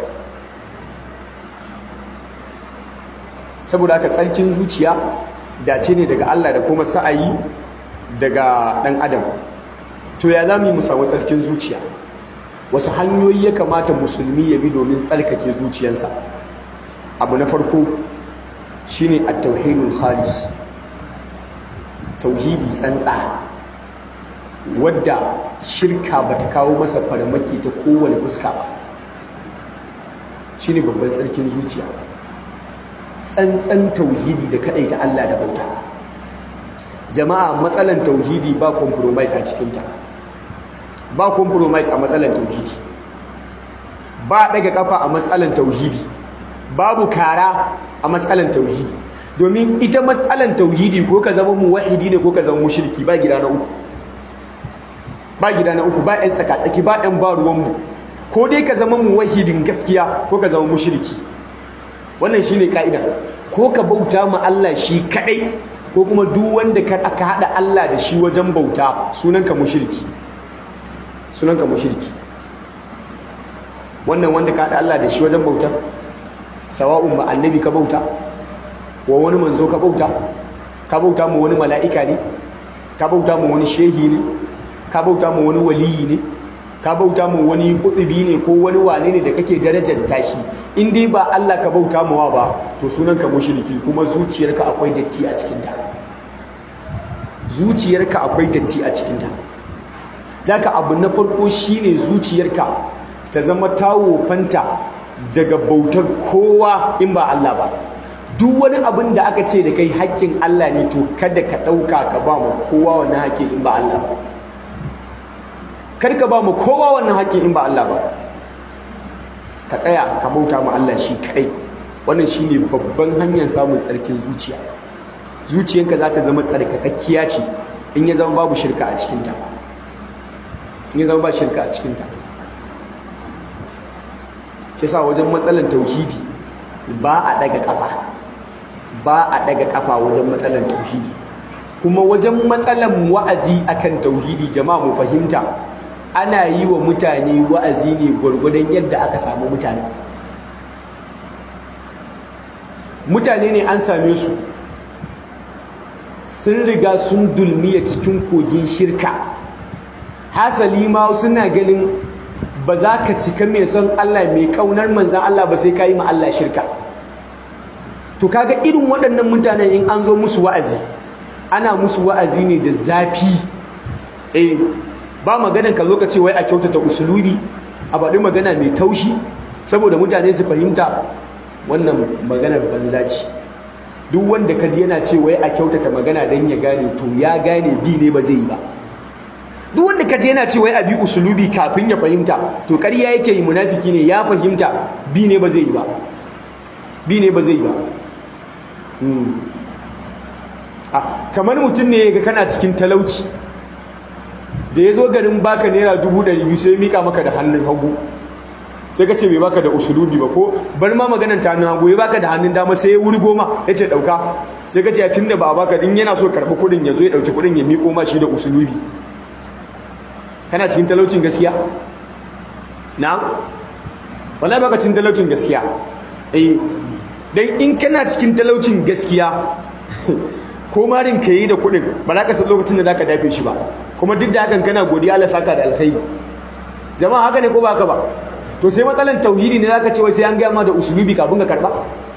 saboda haka tsarkin zuciya dace ne daga Allah da kuma sa'ayi daga ɗan adam. to ya za mu yi mu samu tsarkin zuciya? wasu hanyoyi ya kamata musulmi ya bi domin tsarkake zuciyarsa? abu na farko shine at-tauhidul khalis, tauhidi tsantsa wadda shirka bata kawo masa farmaki ta kowane fuska ba. shine babban tsarkin zuciya, tsantsan tauhidi da kadaita Allah da bauta. jama'a, matsalan tauhidi ba compromise a cikinta, ba compromise a matsalan tauhidi, ba daga kafa a matsalan tauhidi, babu kara a matsalan tauhidi. domin ita matsalan tauhidi ko ka zama muwahhidi ne ko ka zama mushriki, ba gida na uku, ba gida na uku, ba ɗan tsaka-tsaki, ba ɗan ba ruwanmu. ko dai ka zama muwahhidin gaskiya ko ka zama mushriki. wannan shine ka'ida. ko ka bauta ma Allah shi kadai, ko kuma duk wanda aka hada Allah da shi wajen bauta, sunanka mushriki, sunanka mushriki. wannan wanda ka hada Allah da shi wajen bauta, sawa'un ba annabi ka bauta, wa wani manzo ka bauta, ka bauta ma wani mala'ika ne, ka bauta ma wani shehi ne, ka bauta ma wani waliyi ne, ka bauta ma wani kutubi ne ko wani wane ne da kake darajar tashi, in dai ba Allah ka bauta mawa ba, to sunanka mushriki, kuma zuciyarka akwai datti a cikinta. zuciyarka akwai datti a cikinta. daga abu na farko shine zuciyarka ta zama tawo fanta daga bautar kowa in ba Allah ba. duk wani abin da aka ce da kai haƙƙin Allah ne, to kada ka ɗauka ka ba mu kowa wannan haƙƙin in ba Allah ba. kar ka ba mu kowa wannan haƙƙin in ba Allah ba. ka tsaya ka bauta ma Allah shi kaɗai. wannan shine babban hanyar samun tsarkin zuciya. zuciyanka za ta zama tsarkakakkiya ce in ya zama babu shirka a cikinta, in ya zama ba shirka a cikinta. shi yasa wajen matsalan tauhidi ba a daga kafa ba a daga kafa wajen matsalan tauhidi. Kuma wajen matsalan wa'azi akan tauhidi jama'a mu fahimta, ana yi wa mutane wa'azi ne gwargwadon yadda aka samu mutane. Mutane ne an same su sun riga sun dulmiya cikin kogin shirka, hasali ma suna ganin ba za ka cika mai son Allah mai kaunar manzan Allah ba sai ka yi ma Allah shirka. To kaga irin waɗannan mutanen in an zo musu wa'azi, ana musu wa'azi ne da zafi. eh ba maganan ka zo ka ce wai a kyautata usulubi, a baɗi magana mai taushi saboda mutane su fahimta, wannan maganar banza ce. Duk wanda ka ji yana ce wai a kyautata magana don ya gane, to ya gane bi ne ba zai yi ba. Duk wanda ka ji yana ce wai a bi usulubi kafin ya fahimta, to ƙarya yake yi, munafiki ne, ya fahimta bi ne ba zai yi ba bi ne ba zai yi ba kamar mutum ne ga kana cikin talauci, da ya zo garin baka naira dubu ɗari biyu sai mika maka da hannun hagu, sai ka ce bai baka da usulubi ba, ko bar ma maganan ta hannun hagu, ya baka da hannun dama sai ya wuri goma ya ce ɗauka, sai ka ce tun da ba a baka, din yana so karɓi kuɗin ya zo ya ɗauki kuɗin ya miƙo ma shi da usulubi. Kana cikin talaucin gaskiya? Na? Wala baka cikin talaucin gaskiya. eh dan in kana cikin talaucin gaskiya ko marin ka yi da kuɗin ba za ka san lokacin da za ka dafe shi ba, kuma duk da hakan kana godiya Allah saka da alkhairi. Jama'a haka ne ko ba haka ba? To sai matsalan tauhidi ne zaka ce wai sai an gaya ma da usulubi kafin ka karba.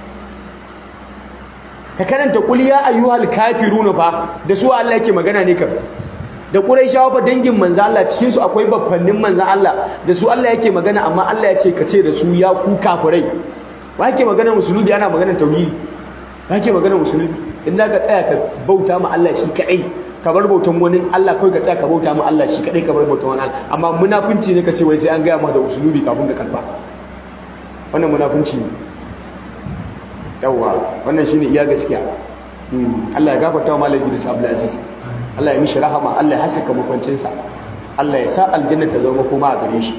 Ka karanta qul ya ayyuhal kafiruna fa da su Allah yake magana ne kan. Da Quraishawa fa dangin manzo Allah, cikin su akwai baffannin manzo Allah, da su Allah yake magana, amma Allah ya ce ka ce da su ya ku kafirai. Ba yake magana usulubi, ana magana tauhidi. Ba yake magana usulubi. In da ka tsaya ka bauta ma Allah shi kadai, ka bar bautan wani Allah, kai ka tsaya ka bauta ma Allah shi kadai, ka bar bautan wani Allah. Amma munafunci ne ka ce wai sai an gaya ma da usulubi kafin ka karba. Wannan munafunci ne. Yawwa, wannan shine iya gaskiya. Allah ya gafarta wa Malam Idris Abdul Aziz. Allah ya mishi rahama, Allah ya hasaka makwancinsa. Allah ya sa aljanna ta zama kuma a gare shi.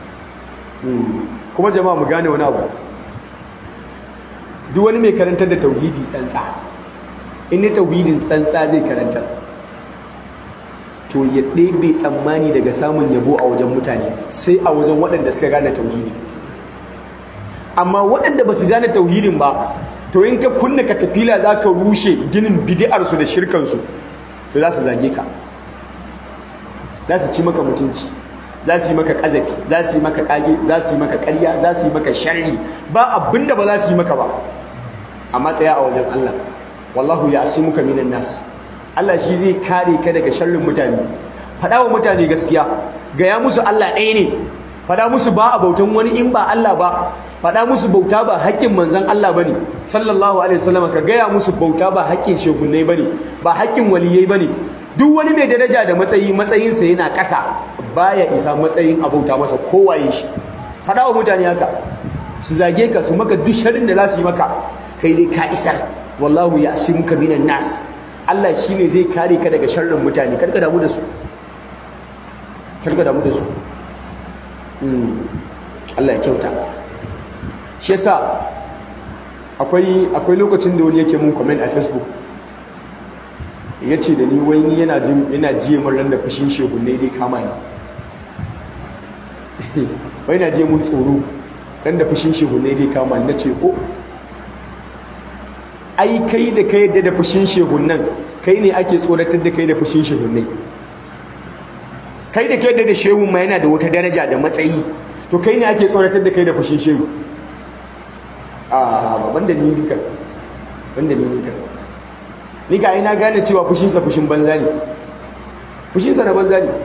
Kuma jama'a mu gane wani abu. Duk wani mai karantar da tauhidi tsantsa, in ne tauhidin tsantsa zai karantar, to ya ɗebe tsammani daga samun yabo a wajen mutane sai a wajen waɗanda suka gane tauhidi. Amma waɗanda ba su gane tauhidin ba, to in ka kunna ka tafila za ka rushe ginin bid'arsu da shirkansu, to za su zage ka, za su ci maka mutunci, za su yi maka ƙazafi, za su yi maka ƙage, za su yi maka ƙarya, za su yi maka sharri, ba abinda ba za su yi maka ba. Amma tsaya a wajen Allah, wallahu ya'simuka minan nas. Allah shi zai kare ka daga sharrin mutane. Faɗa wa mutane gaskiya, gaya musu Allah ɗaya ne, faɗa musu ba a bautan wani in ba Allah ba, faɗa musu bauta ba haƙƙin manzon Allah bane sallallahu alaihi wasallam, ka gaya musu bauta ba haƙƙin shehunnai bane, ba haƙƙin waliyai bane. Duk wani mai daraja da matsayi, matsayinsa yana ƙasa, baya isa matsayin abauta masa kowaye shi. Faɗa wa mutane haka, su zage ka, su maka duk sharrin da za su yi maka, kai dai ka isar. Wallahu ya'simuka minan nas. Allah shine zai kare ka daga sharrin mutane, kar ka damu da su, kar ka damu da su. Allah ya kyauta. Shi yasa akwai akwai lokacin da wani yake mun comment a Facebook, yace da ni wai ni yana jin yana jiye mun ran da fushin shehunne dai kama ni. Wai na je mun tsoro ran da fushin shehunne dai kama ni. Nace oh, ai kai da kai yadda da fushin shehunnan, kai ne ake tsoratar da kai da fushin shehunnai. Kai da kai yadda da shehun ma yana da wata daraja da matsayi, to kai ne ake tsoratar da kai da fushin shehu. A baban da ni nika banda ni nika nika ina gane cewa fushinsa fushin banza ne, fushinsa na banza ne.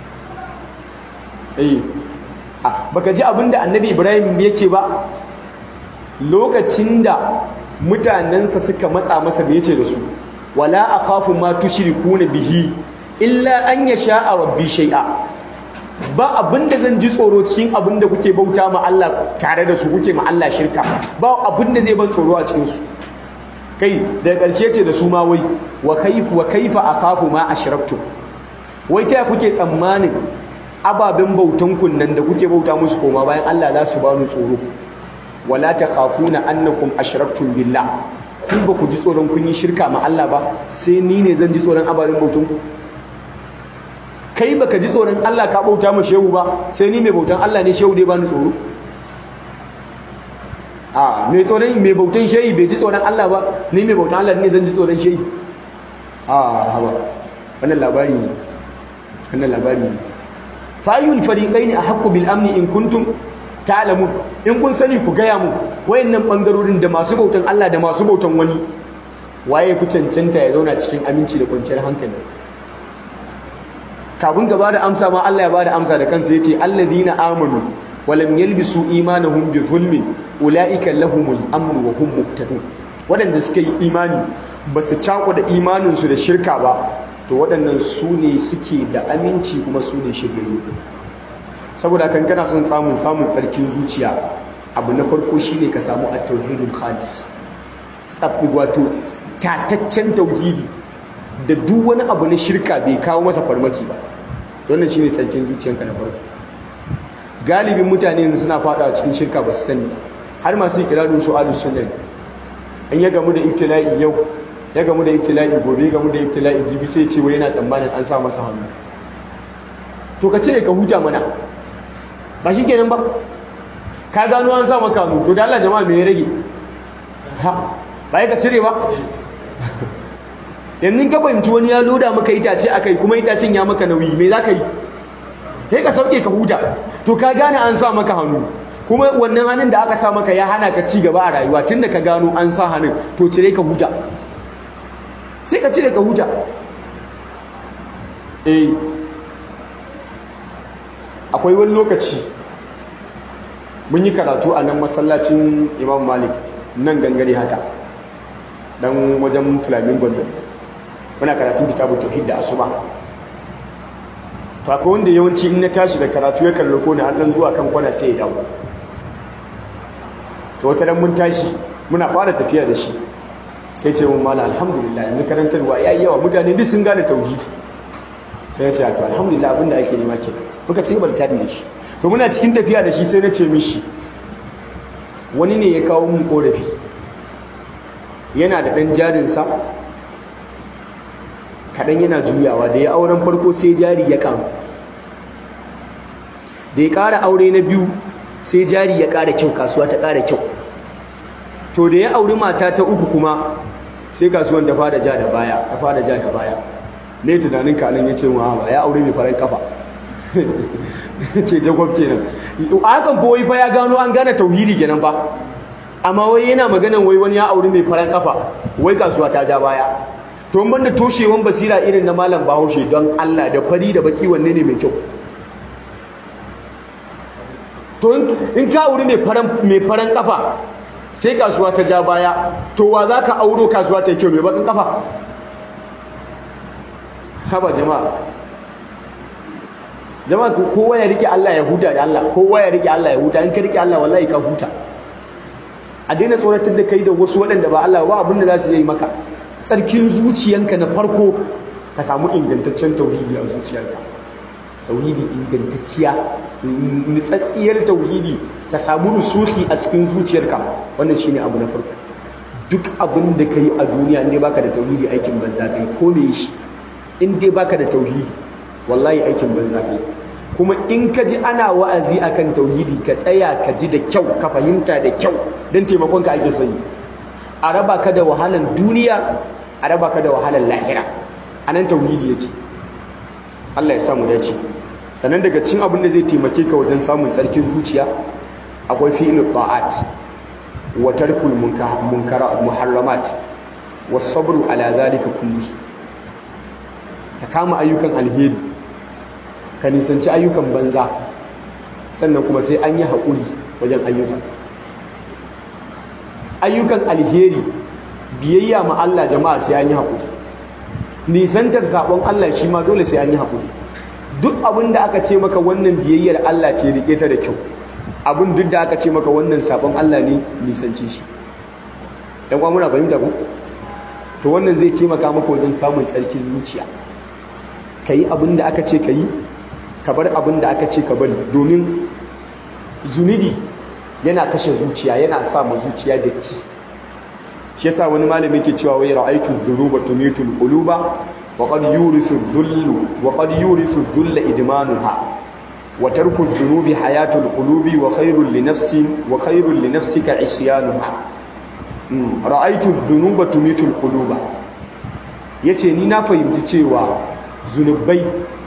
eh a baka ji abinda annabi Ibrahim ya ce ba lokacin da mutanensa suka matsa masa, me yace da su? Wala akhafu ma tushrikuna bihi illa an yasha rabbi shay'a. Ba abinda zan ji tsoro cikin abinda kuke bauta ma Allah tare da su, kuke ma Allah shirka, ba abinda zai ban tsoro a cikin su. Kai daga ƙarshe ce da su ma wai wa kaifu wa kaifa akhafu ma ashraktu. Wai ta kuke tsammanin ababen bautan kunnan da kuke bauta musu koma bayan Allah za su ba ni tsoro wala takhafuna annakum ashraktum billah ku ba ku ji tsoron kun yi shirka ma Allah ba sai ni ne zan ji tsoron ababen bautan ku kai baka ji tsoron Allah ka bauta mu shehu ba sai ni mai bautan Allah ne shehu dai ba ni tsoro a mai tsoron mai bautan shehi bai ji tsoron Allah ba ni mai bautan Allah ne zan ji tsoron shehi a haba wannan labari ne wannan labari ne fa'ayul fariqaini ahqqu bil amni in kuntum ta'lamun in kun sani ku gaya mu wayannan bangarorin da masu bautan Allah da masu bautan wani waye ku cancanta ya zauna cikin aminci da kwanciyar hankali kafin gaba da amsa ma Allah ya bada amsa da kansa yace alladhina amanu wa lam yalbisu imanahum bi zulmin ulaika lahumul amnu wa hum muhtadun wadanda suka yi imani basu cako da imanin su da shirka ba to waɗannan su ne suke da aminci kuma su ne shiryayyu saboda kan kana son samun samun tsarkin zuciya abu na farko shine ka samu at-tauhidul khalis tsabbi wato tataccen tauhidi da duk wani abu na shirka bai kawo masa farmaki ba wannan shine tsarkin zuciyanka na farko galibin mutane yanzu suna fada cikin shirka ba su sani har masu ikirarin su ahlus sunna an ya gamu da ibtila'i yau ya gamu da ibtila'i gobe ya gamu da ibtila'i jibi sai ce wai yana tsammanin an sa masa hannu to ka cire ka huta mana ba shi kenan ba ka gano an sa maka hannu to da Allah jama'a me ya rage ha ba ka cire ba yanzu ka fahimci wani ya loda maka itace akai kuma itacen ya maka nauyi me za ka yi sai ka sauke ka huta to ka gane an sa maka hannu kuma wannan hannun da aka sa maka ya hana ka ci gaba a rayuwa tunda ka gano an sa hannun to cire ka huta sai ka cire ka huta eh akwai wani lokaci mun yi karatu a nan masallacin Imam Malik nan gangare haka dan wajen tulamin gondo muna karatun kitabut tauhid da asuba to akwai wanda yawanci in na tashi da karatu ya kallo ko ne har dan zuwa kan kwana sai ya dawo to wata dan mun tashi muna fara tafiya da shi sai ce mun mala alhamdulillah yanzu karantarwa yayi yawa mutane duk sun gane tauhid sai ya ce to alhamdulillah abinda ake nema kenan muka ci gaba da tadi da shi to muna cikin tafiya da shi sai na ce mishi wani ne ya kawo mun korafi yana da dan jarin sa kadan yana juyawa da ya auren farko sai jari ya karu da ya kara aure na biyu sai jari ya kara kyau kasuwa ta kara kyau to da ya auri mata ta uku kuma sai kasuwan ta fara ja da baya ta fara ja da baya ne tunanin kanin ya ce wa ba ya aure mai faran kafa ce jagob kenan hakan boye fa ya gano an gane tauhidi kenan ba amma wai yana maganan wai wani ya aure mai faran kafa wai kasuwa ta ja baya to ban da toshewan basira irin na malam Bahaushe don Allah da fari da baki wanne ne mai kyau to in ka aure mai faran mai faran kafa sai kasuwa ta ja baya to wa za ka auro kasuwa ta yi kyau mai bakin kafa haba jama'a jama'a kowa ya rike Allah ya huta da Allah kowa ya rike Allah ya huta in ka rike Allah wallahi ka huta a daina tsoratar da kai da wasu waɗanda ba Allah ba abin da za su yi maka tsarkin zuciyanka na farko ka samu ingantaccen tauhidi a zuciyarka tauhidi ingantacciya nitsatsiyar tauhidi ta samu rusuhi a cikin zuciyarka wannan shine abu na farko duk abin da kai a duniya in dai baka da tauhidi aikin banza kai ko me shi in dai baka da tauhidi wallahi aikin banza kai kuma in ka ji ana wa'azi akan tauhidi ka tsaya ka ji da kyau ka fahimta da kyau don taimakon ka ake son yi a raba ka da wahalan duniya a raba ka da wahalan lahira anan tauhidi yake Allah ya samu dace sannan daga cikin abin da zai taimake ka wajen samun tsarkin zuciya akwai fi'lu ta'at wa tarkul munkara muharramat was sabru ala zalika kulli ka kama ayyukan alheri ka nisanci ayyukan banza sannan kuma sai an yi haƙuri wajen ayyukan ayyukan alheri biyayya ma Allah jama'a sai an yi haƙuri nisantar sabon Allah shi ma dole sai an yi haƙuri duk abin da aka ce maka wannan biyayyar Allah ce rike ta da kyau abin duk da aka ce maka wannan sabon Allah ne nisance shi ɗan kwa muna fahimta ku to wannan zai taimaka maka wajen samun tsarkin zuciya ka yi abin da aka ce ka yi ka bar abin da aka ce ka bari, domin zunubi yana kashe zuciya, yana sa ma zuciya datti. shi yasa wani malami yake cewa wai ra'aytu dhunuba tumitul quluba wa qad yurithu dhullu wa qad yurithu dhulla idmanuha wa tarku dhunubi hayatul qulubi wa khairul li nafsin wa khairul li nafsika isyanuha. ra'aytu dhunuba tumitul quluba, yace ni na fahimci cewa zunubai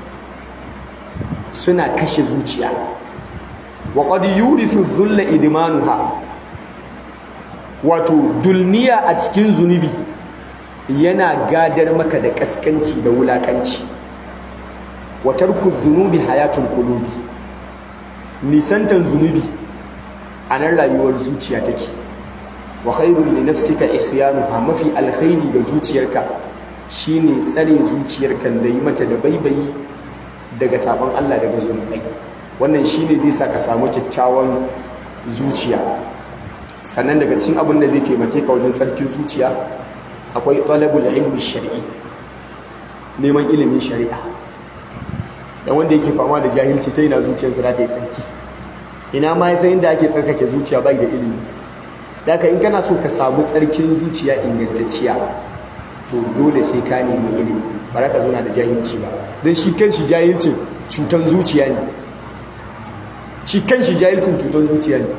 suna kashe zuciya. wa qad yurithu dhulla idmanuha, wato dulmiya a cikin zunubi yana gadar maka da kaskanci da wulakanci. wa tarku dhunubi hayatul qulubi, nisantan zunubi a nan rayuwar zuciya take. wa khairul li nafsika isyanuha, mafi alkhairi ga zuciyarka shine tsare zuciyarka da yi mata da baibayi daga sabon Allah, daga zunubai. wannan shine zai sa ka samu kyakkyawan zuciya. sannan daga cikin abin da zai taimake ka wajen tsarkin zuciya akwai talabul ilmi shar'i, neman ilimin shari'a. dan wanda yake fama da jahilci ta yana zuciyarsa za ta yi tsarki, ina ma ya san inda ake tsarkake zuciya bai da ilimi. da haka in kana so ka samu tsarkin zuciya ingantacciya, to dole sai ka nemi ilimi, ba za ka zauna da jahilci ba. don shi kanshi jahilcin cutan zuciya ne, shi kanshi jahilcin cutan zuciya ne.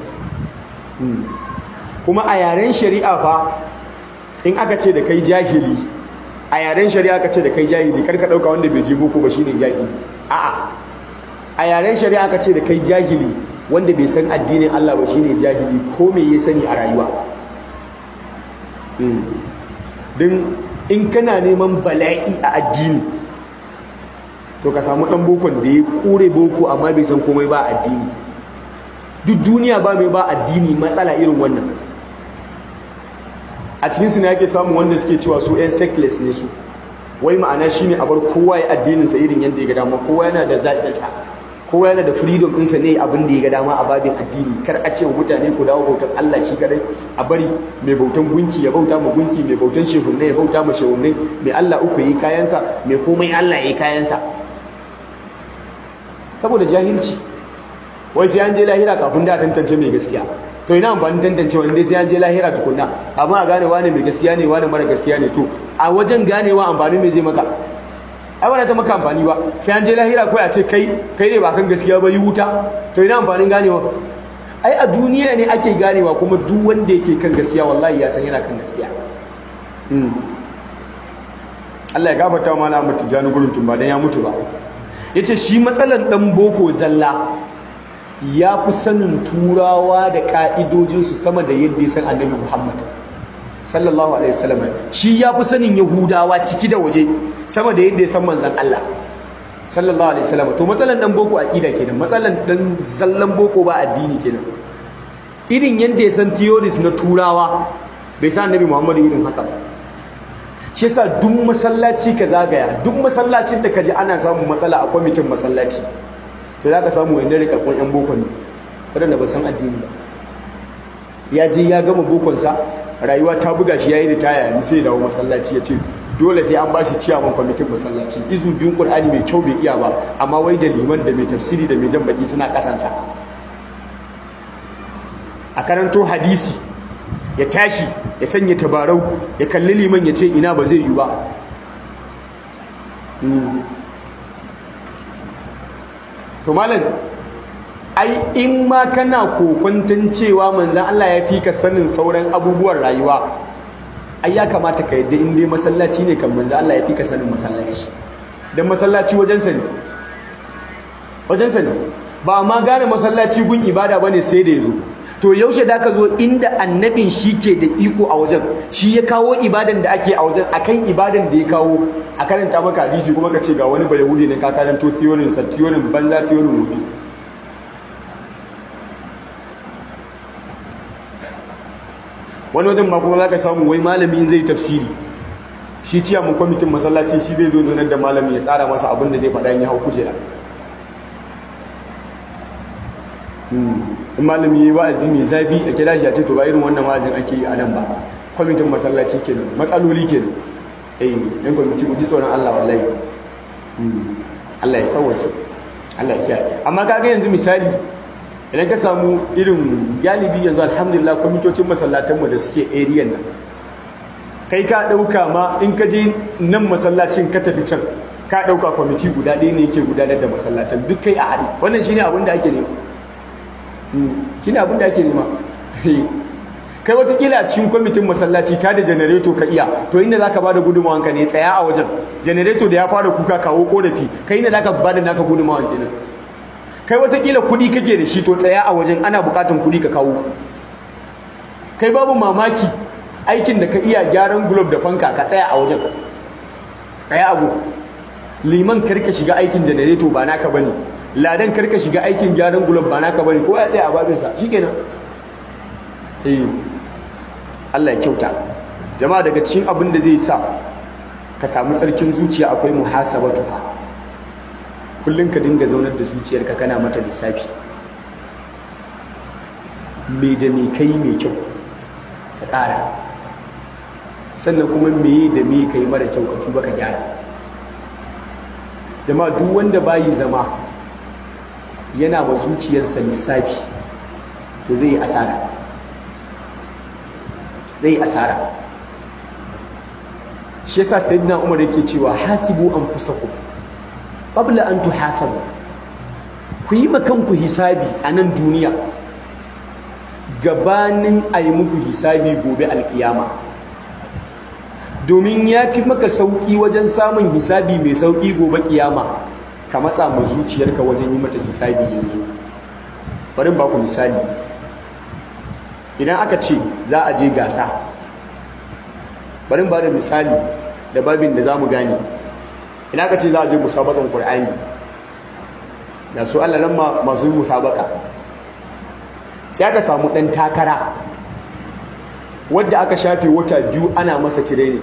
kuma a yaren shari'a fa in aka ce da kai jahili, a yaren shari'a aka ce da kai jahili, kar ka dauka wanda bai je boko ba shine jahili. a'a a yaren shari'a aka ce da kai jahili, wanda bai san addinin Allah ba shine jahili, ko me ya sani a rayuwa. din in kana neman bala'i a addini, to ka samu dan bokon da ya kure boko amma bai san komai ba addini. duk duniya ba mai ba addini matsala irin wannan. a cikin su ne ake samu wanda suke cewa su ɗan sectless ne su, wai ma'ana shine a bar kowa ya addinin sa irin yadda ya ga dama, kowa yana da zaɓin sa, kowa yana da freedom ɗinsa ne abin da ya ga dama a babin addini. kar a ce wa mutane ku dawo bautan Allah shi kadai, a bari mai bautan gunki ya bauta ma gunki, mai bautan shehunne ya bauta ma shehunne, mai Allah uku yi kayansa, mai komai Allah yi kayansa. saboda jahilci, wai sai an je lahira kafin da tantance mai gaskiya. to ina amfani tantance wanda sai an je lahira tukunna kafin a gane wane mai gaskiya ne wane mara gaskiya ne. to a wajen ganewa amfani mai zai maka? ai wala ta maka amfani ba. sai an je lahira kai a ce kai kai ne ba kan gaskiya ba, yi wuta. to ina amfanin ganewa? ai a duniya ne ake ganewa, kuma duk wanda yake kan gaskiya wallahi ya san yana kan gaskiya. Allah ya gafarta wa Malam Ahmad Tijani gurin tun ba dan ya mutu ba. yace shi matsalan dan boko zalla ya fi sanin turawa da ka'idojinsu sama da yadda ya san Annabi Muhammad sallallahu alaihi wasallam. shi ya fi sanin Yahudawa ciki da waje sama da yadda ya san manzon Allah sallallahu alaihi wasallam. to matsalan dan boko aqida kenan, matsalan dan zallan boko ba addini kenan. irin yadda ya san theories na turawa bai san Annabi Muhammad irin haka ba. shi yasa duk masallaci ka zagaya, duk masallacin da kaji ana samun matsala a kwamitin masallaci, to za ka samu wanda rikakkun yan bokon ne waɗanda ba san addini ba. ya je ya gama bokonsa, rayuwa ta buga shi ya yi ritaya, yanzu sai ya dawo masallaci ya ce dole sai an ba shi ciyaman kwamitin masallaci. izu biyun Qur'ani mai kyau bai iya ba, amma wai da liman da mai tafsiri da mai jan baki suna ƙasansa. a karanto hadisi ya tashi ya sanya tabarau ya kalli liman ya ce ina ba zai yi ba. to malam, ai in ma kana kokwantan cewa manzan Allah ya fi ka sanin sauran abubuwan rayuwa, ai ya kamata ka yadda in dai masallaci ne kan manzan Allah ya fi ka sanin masallaci. dan masallaci wajen sani wajen sani ba ma gane masallaci gun ibada bane sai da yazo. to yaushe da ka zo inda annabin shi ke da iko a wajen, shi ya kawo ibadan da ake a wajen, akan ibadan da ya kawo a karanta maka hadisi kuma ka ce ga wani ba yahudi ne ka karanto theory sa theory banza theory wobi. wani wajen ma kuma za ka samu wai malami in zai tafsiri, shi ciya mu kwamitin masallaci shi zai zo zanar da malami ya tsara masa abin da zai faɗa ya hau kujera. in malami ya yi wa'azi mai zafi a kira shi a ce to ba irin wannan wa'azin ake yi a nan ba. kwamitin masallaci kenan, matsaloli kenan. eh yan kwamiti ku ji tsoron Allah wallahi. Allah ya sauwake. Allah ya kiyaye. Amma kaga yanzu misali idan ka samu irin galibi yanzu alhamdulillah kwamitocin masallatanmu da suke area nan, kai ka ɗauka ma in ka je nan masallacin ka tafi can ka ɗauka kwamiti guda ɗaya ne yake gudanar da masallatan duk kai a haɗe. Wannan shine abin da ake nema, shine abin da ake nema. Kai watakila a cikin kwamitin masallaci ta da janareto ka iya, to inda za ka ba da gudunmawanka ne tsaya a wajen janareto da ya fara kuka kawo korafi, kai inda za ka ba da naka gudunmawan kenan. Kai watakila kuɗi kake da shi, to tsaya a wajen ana buƙatan kuɗi ka kawo. Kai babu mamaki aikin da ka iya gyaran gulob da fanka ka tsaya a wajen, tsaya a gu. Liman karka shiga aikin janareto ba naka bane, ladan karka shiga aikin gyaran gulob ba naka bane, kowa ya tsaya a babinsa shikenan. eh Allah ya kyauta. Jama'a, daga cikin abin da zai sa ka samu tsarkin zuciya akwai muhasabatuha. Kullun ka dinga zaunar da zuciyarka kana mata lissafi, me da me kai mai kyau ka ƙara, sannan kuma me da me kai mara kyau ka tuba ka gyara. Jama'a, duk wanda bayi zama yana wa zuciyarsa lissafi to zai yi asara, zai asara. Shi yasa sayyidina Umar yake cewa hasibu anfusakum qabla an tuhasabu. Ku yi makanku hisabi a nan duniya gabanin ayi muku hisabi gobe alkiyama, domin ya fi maka sauki wajen samun hisabi mai sauki gobe kiyama ka matsa ma zuciyarka wajen yi mata hisabi yanzu. Bari ba ku misali. Idan aka ce za a je gasa, bari ba da misali da babin da za mu gane. Idan aka ce za a je musabakan Qur'ani, da su Allah nan masu musabaka, sai aka samu ɗan takara wadda aka shafe wata biyu ana masa tireni,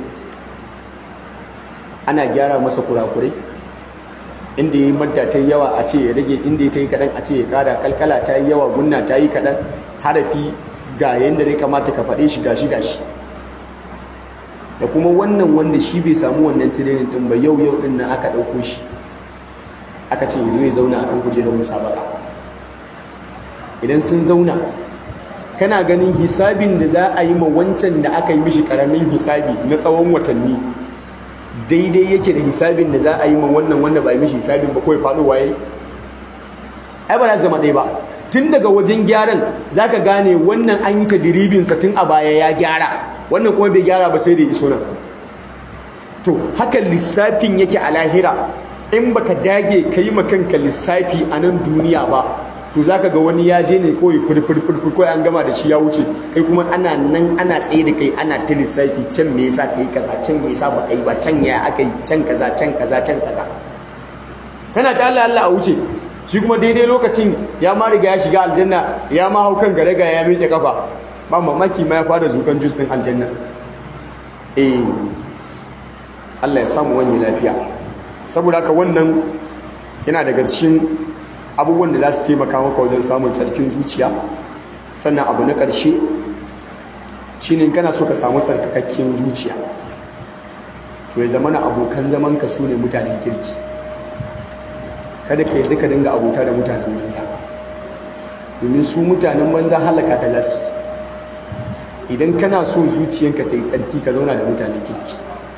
ana gyara masa kurakurai, inda ya yi madda ta yi yawa a ce ya rage, inda ya ta yi kaɗan a ce ya ƙara, kalkala ta yi yawa, gunna ta yi kaɗan, harafi ga yadda zai kamata ka faɗe shi gashi gashi. Da kuma wannan wanda shi bai samu wannan tirenin ɗin ba, yau yau ɗin nan aka ɗauko shi aka ce ya zo ya zauna akan kujerar musabaka. Idan sun zauna, kana ganin hisabin da za a yi ma wancan da aka yi mishi ƙaramin hisabi na tsawon watanni daidai yake da hisabin da za a yi ma wannan wanda ba yi mishi hisabin ba kawai faɗo waye? Ai ba za su zama ɗaya ba. Tun daga wajen gyaran za ka gane wannan an yi tadribinsa tun a baya ya gyara, wannan kuma bai gyara ba sai da iso nan. To hakan lissafin yake a lahira. In baka dage ka yi makanka lissafi a nan duniya ba, to za ka ga wani ya je ne kawai furfurfurfur kawai an gama da shi ya wuce, kai kuma ana nan ana tsaye da kai ana ta lissafi, can me yasa ka yi kaza, can me yasa ba ka yi ba, can ya aka yi, can kaza, can kaza, can kaza. Kana ta Allah Allah a wuce, shi kuma daidai lokacin ya ma riga ya shiga aljanna, ya ma hau kan gare ga ya miƙe kafa, ba mamaki ma ya fara zukan jus ɗin aljanna. Eh Allah ya samu wani lafiya. Saboda haka wannan yana daga cikin abubuwan da za su taimaka maka wajen samun tsarkin zuciya. Sannan abu na ƙarshe shine kana so ka samu tsarkakakken zuciya, to ya zama na abokan zamanka su ne mutanen kirki. Kada ka yadda ka dinga abota da mutanen banza, domin su mutanen banza halaka ka za su. Idan kana so zuciyanka ta yi tsarki, ka zauna da mutanen kirki.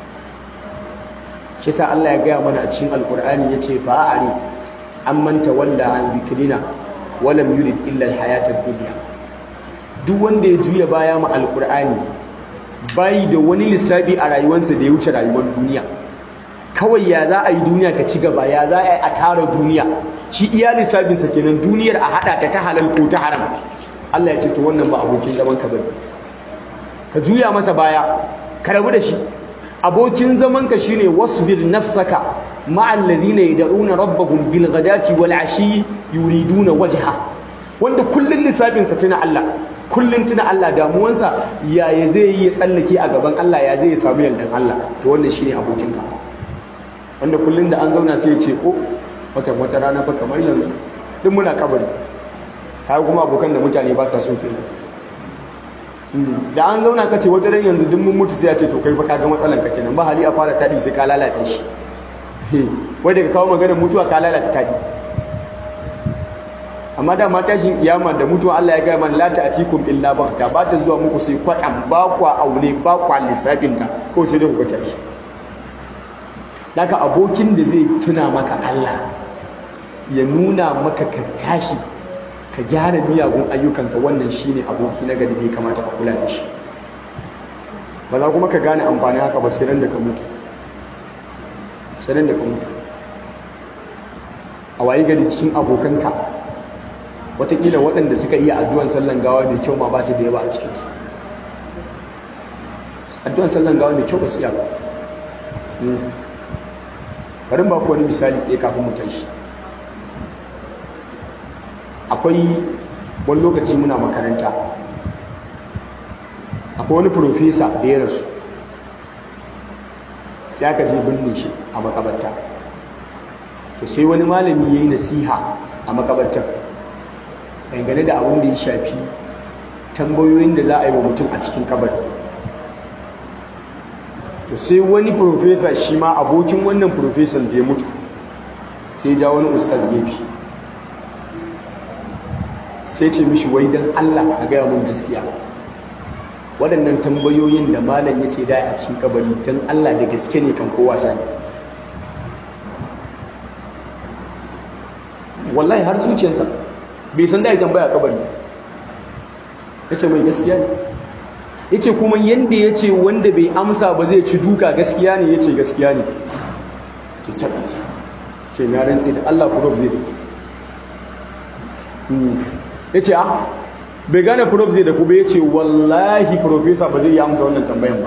shi sa Allah ya gaya mana a cikin alkur'ani ya ce fa'arid amman tawalla an dhikrina walam yurid illa alhayatad dunya. Duk wanda ya juya baya ma alkur'ani bai da wani lissafi a rayuwarsa da ya wuce rayuwar duniya. Kawai ya za a yi duniya ta ci gaba, ya za a yi a tara duniya, shi iya lissafinsa kenan, duniyar a haɗa ta ta halal ko ta haram. Allah ya ce to wannan ba abokin zaman ka bane, ka juya masa baya, ka rabu da shi. Abokin zaman ka shine wasbir nafsaka ma'al ladina yad'una rabbahum bil ghadati wal ashi yuriduna wajha, wanda kullun lissafinsa tuna Allah, kullun tuna Allah, damuwansa yaya zai yi ya tsallake a gaban Allah, ya zai samu yardan Allah. To wannan shine abokinka, wanda kullun da an zauna sai ya ce oh wata wata rana fa kamar yanzu duk muna kabari. Kai kuma abokan da mutane ba sa so kenan. Da an zauna kace wata ran yanzu duk mun mutu sai ya ce to kai fa ka ga matsalan ka kenan, ba hali a fara tadi sai ka lalata shi. Wai daga kawo maganar mutuwa ka lalata tadi. amma da ma tashin kiyama da mutuwa Allah ya ga man la ta'tikum illa baghta ba ta zuwa muku sai kwatsam ba kwa aune ba kwa lissafin ta ko sai da ku ta su daga abokin da zai tuna maka Allah ya nuna maka ka tashi ka gyara miyagun ayyukanka, wannan shine aboki na gari da ya kamata ka kula da shi. Ba za kuma ka gane amfani haka ba sai ran da ka mutu sai ran da ka mutu a wayi gari cikin abokanka watakila waɗanda suka iya addu'an sallan gawa mai kyau ma ba su da yawa a cikinsu. Addu'an sallan gawa mai kyau ba su iya ba. Bari ba ku wani misali ɗaya kafin mu tashi. Akwai wani lokaci muna makaranta, akwai wani profesa da ya rasu, sai aka je binne shi a makabarta. To sai wani malami ya yi nasiha a makabartar dangane da abin da ya shafi tambayoyin da za a yi wa mutum a cikin kabari. To sai wani profesa shi ma abokin wannan profesan da ya mutu sai ja wani ustaz gefe sai ce mishi wai don Allah a gaya mun gaskiya, waɗannan tambayoyin da malam ya ce da a cikin kabari don Allah da gaske ne kan kowa sani. Wallahi har zuciyarsa bai san da ya tambaya kabari. Ya ce mai gaskiya ne. Ya ce kuma yadda ya ce wanda bai amsa ba zai ci duka gaskiya ne, ya ce gaskiya ne. Ce tabbata ce na rantse da Allah prof zai dake. Ya ce a bai gane prof zai da kuma ya ce wallahi profesa ba zai yi amsa wannan tambayan ba.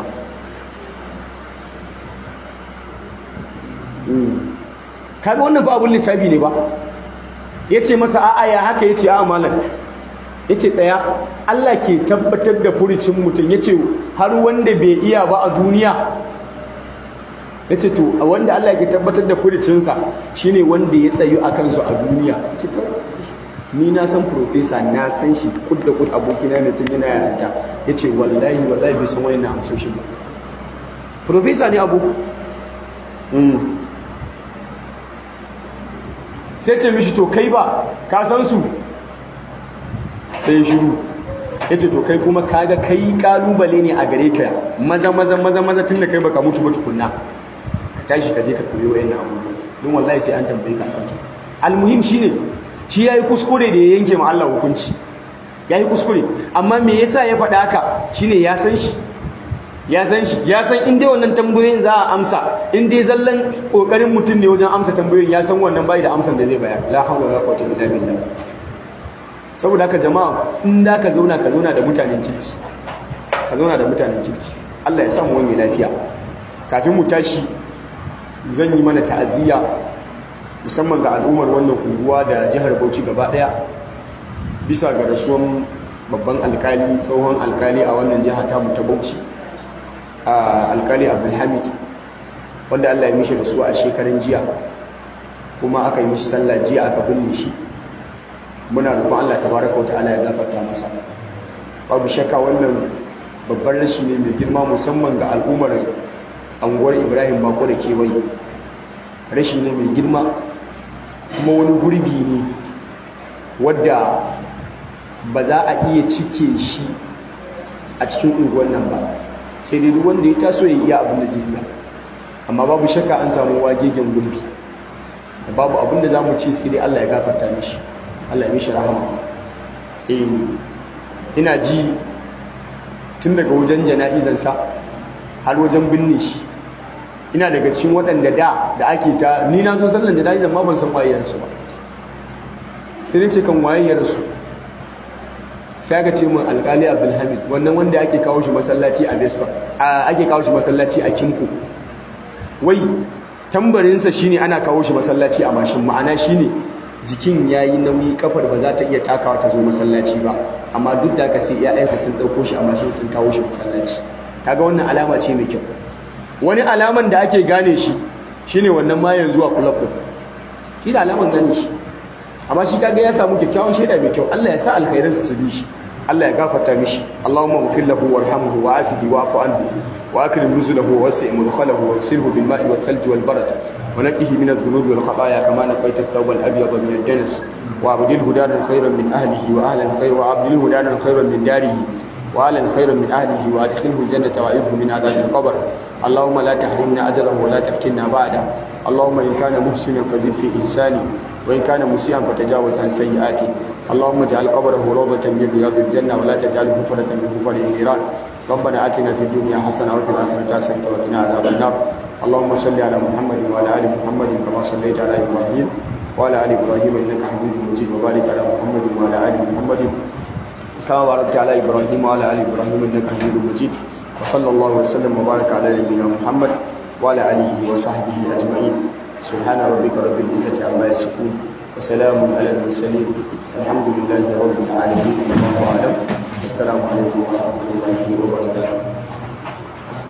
Kaga wannan ba abun lissafi ne ba. Ya ce masa a'a ya haka, ya ce a malam, ya ce tsaya, Allah ke tabbatar da furicin mutum, ya ce har wanda bai iya ba a duniya. Ya ce to wanda Allah ke tabbatar da furicinsa shine wanda ya tsayu a kansu a duniya. Ya ce to ni na san profesa, na san shi kud da kud, abokina ne tun yana yaranta. Ya ce wallahi wallahi bai san wani na amsoshin ba. Profesa ne abu. Sai ce mishi to kai ba ka san su? Sai shiru. Ya ce to kai kuma kaga kai kalubale ne a gare ka, maza maza maza maza tun da kai baka mutu ba tukunna ka tashi ka je ka koyi wayannan abubuwa, don wallahi sai an tambaye ka kansu. Almuhim shine shi yayi kuskure da ya yanke ma Allah hukunci, yayi kuskure, amma me yasa ya faɗa haka shine ya san shi ya san shi ya san in dai wannan tambayoyin za a amsa, in dai zallan kokarin mutum ne wajen amsa tambayoyin, ya san wannan bai da amsan da zai bayar. La hawla wala quwwata illa billah. Saboda haka jama'a, in da ka zauna ka zauna da mutanen kirki, ka zauna da mutanen kirki. Allah ya samu wani lafiya. Kafin mu tashi zan yi mana ta'aziyya musamman ga al'ummar wannan unguwa da jihar Bauchi gaba daya bisa ga rasuwan babban alkali, tsohon alkali a wannan jiha ta mu ta Bauchi, alkali Abdulhamid, wanda Allah ya mishi rasuwa a shekaran jiya, kuma aka yi mishi sallah jiya aka binne shi. Muna roƙon Allah tabaraka wa ta'ala ya gafarta masa. Babu shakka wannan babban rashi ne mai girma musamman ga al'ummar anguwar Ibrahim Bako da kewaye. Rashi ne mai girma, kuma wani gurbi ne wadda ba za a iya cike shi a cikin unguwar nan ba, sai dai duk wanda ya taso ya iya abin da zai iya. Amma babu shakka an samu wagegen gurbi, da babu abin da za mu ce sai dai Allah ya gafarta mishi, Allah ya mishi rahama. Eh, ina ji tun daga wajen jana'izansa har wajen binne shi, ina daga cikin waɗanda da da ake ta, ni na zo sallan jana'izan ma ban san waye ya rasu ba, sai ne ce kan waye ya rasu, sai aka ce min alƙali Abdulhamid, wannan wanda ake kawo shi masallaci a Vespa, ake kawo shi masallaci a Kimko. Wai tambarinsa shine ana kawo shi masallaci a mashin, ma'ana shine jikin yayi nauyi, kafar ba za ta iya takawa ta zo masallaci ba, amma duk da haka sai ƴaƴansa sun ɗauko shi a mashin sun kawo shi masallaci. Kaga wannan alama ce mai kyau. Wani alaman da ake gane shi shine wannan ma yanzu a club din, shi da alaman gane shi, amma shi kaga ya samu kyakkyawan shaida mai kyau. Allah ya sa alkhairansa su bi shi, Allah ya gafarta mishi Allahumma ighfir lahu warhamhu wa'afihi wa'fu anhu wa akrim nuzulahu wa wasi' mudkhalahu waghsilhu bil ma'i wal thalji wal barad wa naqqihi min adh-dhunubi wal khataaya kama naqaita ath-thawba al-abyad min ad-danas wa abdilhu daran khayran min ahlihi wa ahlan khayran wa abdilhu daran khayran min darihi wa ahlan khayran min ahlihi wa adkhilhu al-jannata wa a'idhu min adhab al-qabr Allahumma la tahrimna ajrahu wa la taftinna ba'da Allahumma in kana muhsinan fazid fi ihsani وإن كان مسيئا فتجاوز عن سيئاته اللهم اجعل قبره روضة من رياض الجنة ولا تجعله حفرة من حفر النيران ربنا آتنا في الدنيا حسنة وفي الآخرة حسنة وقنا عذاب النار اللهم صل على محمد وعلى آل محمد كما صليت على إبراهيم وعلى آل إبراهيم إنك حميد مجيد وبارك على محمد وعلى آل محمد كما باركت على إبراهيم وعلى آل إبراهيم إنك حميد مجيد وصلى الله وسلم وبارك على نبينا محمد وعلى آله وصحبه أجمعين سبحان ربك رب العزة عما يصفون وسلام على المرسلين الحمد لله رب العالمين والله أعلم السلام عليكم ورحمة الله وبركاته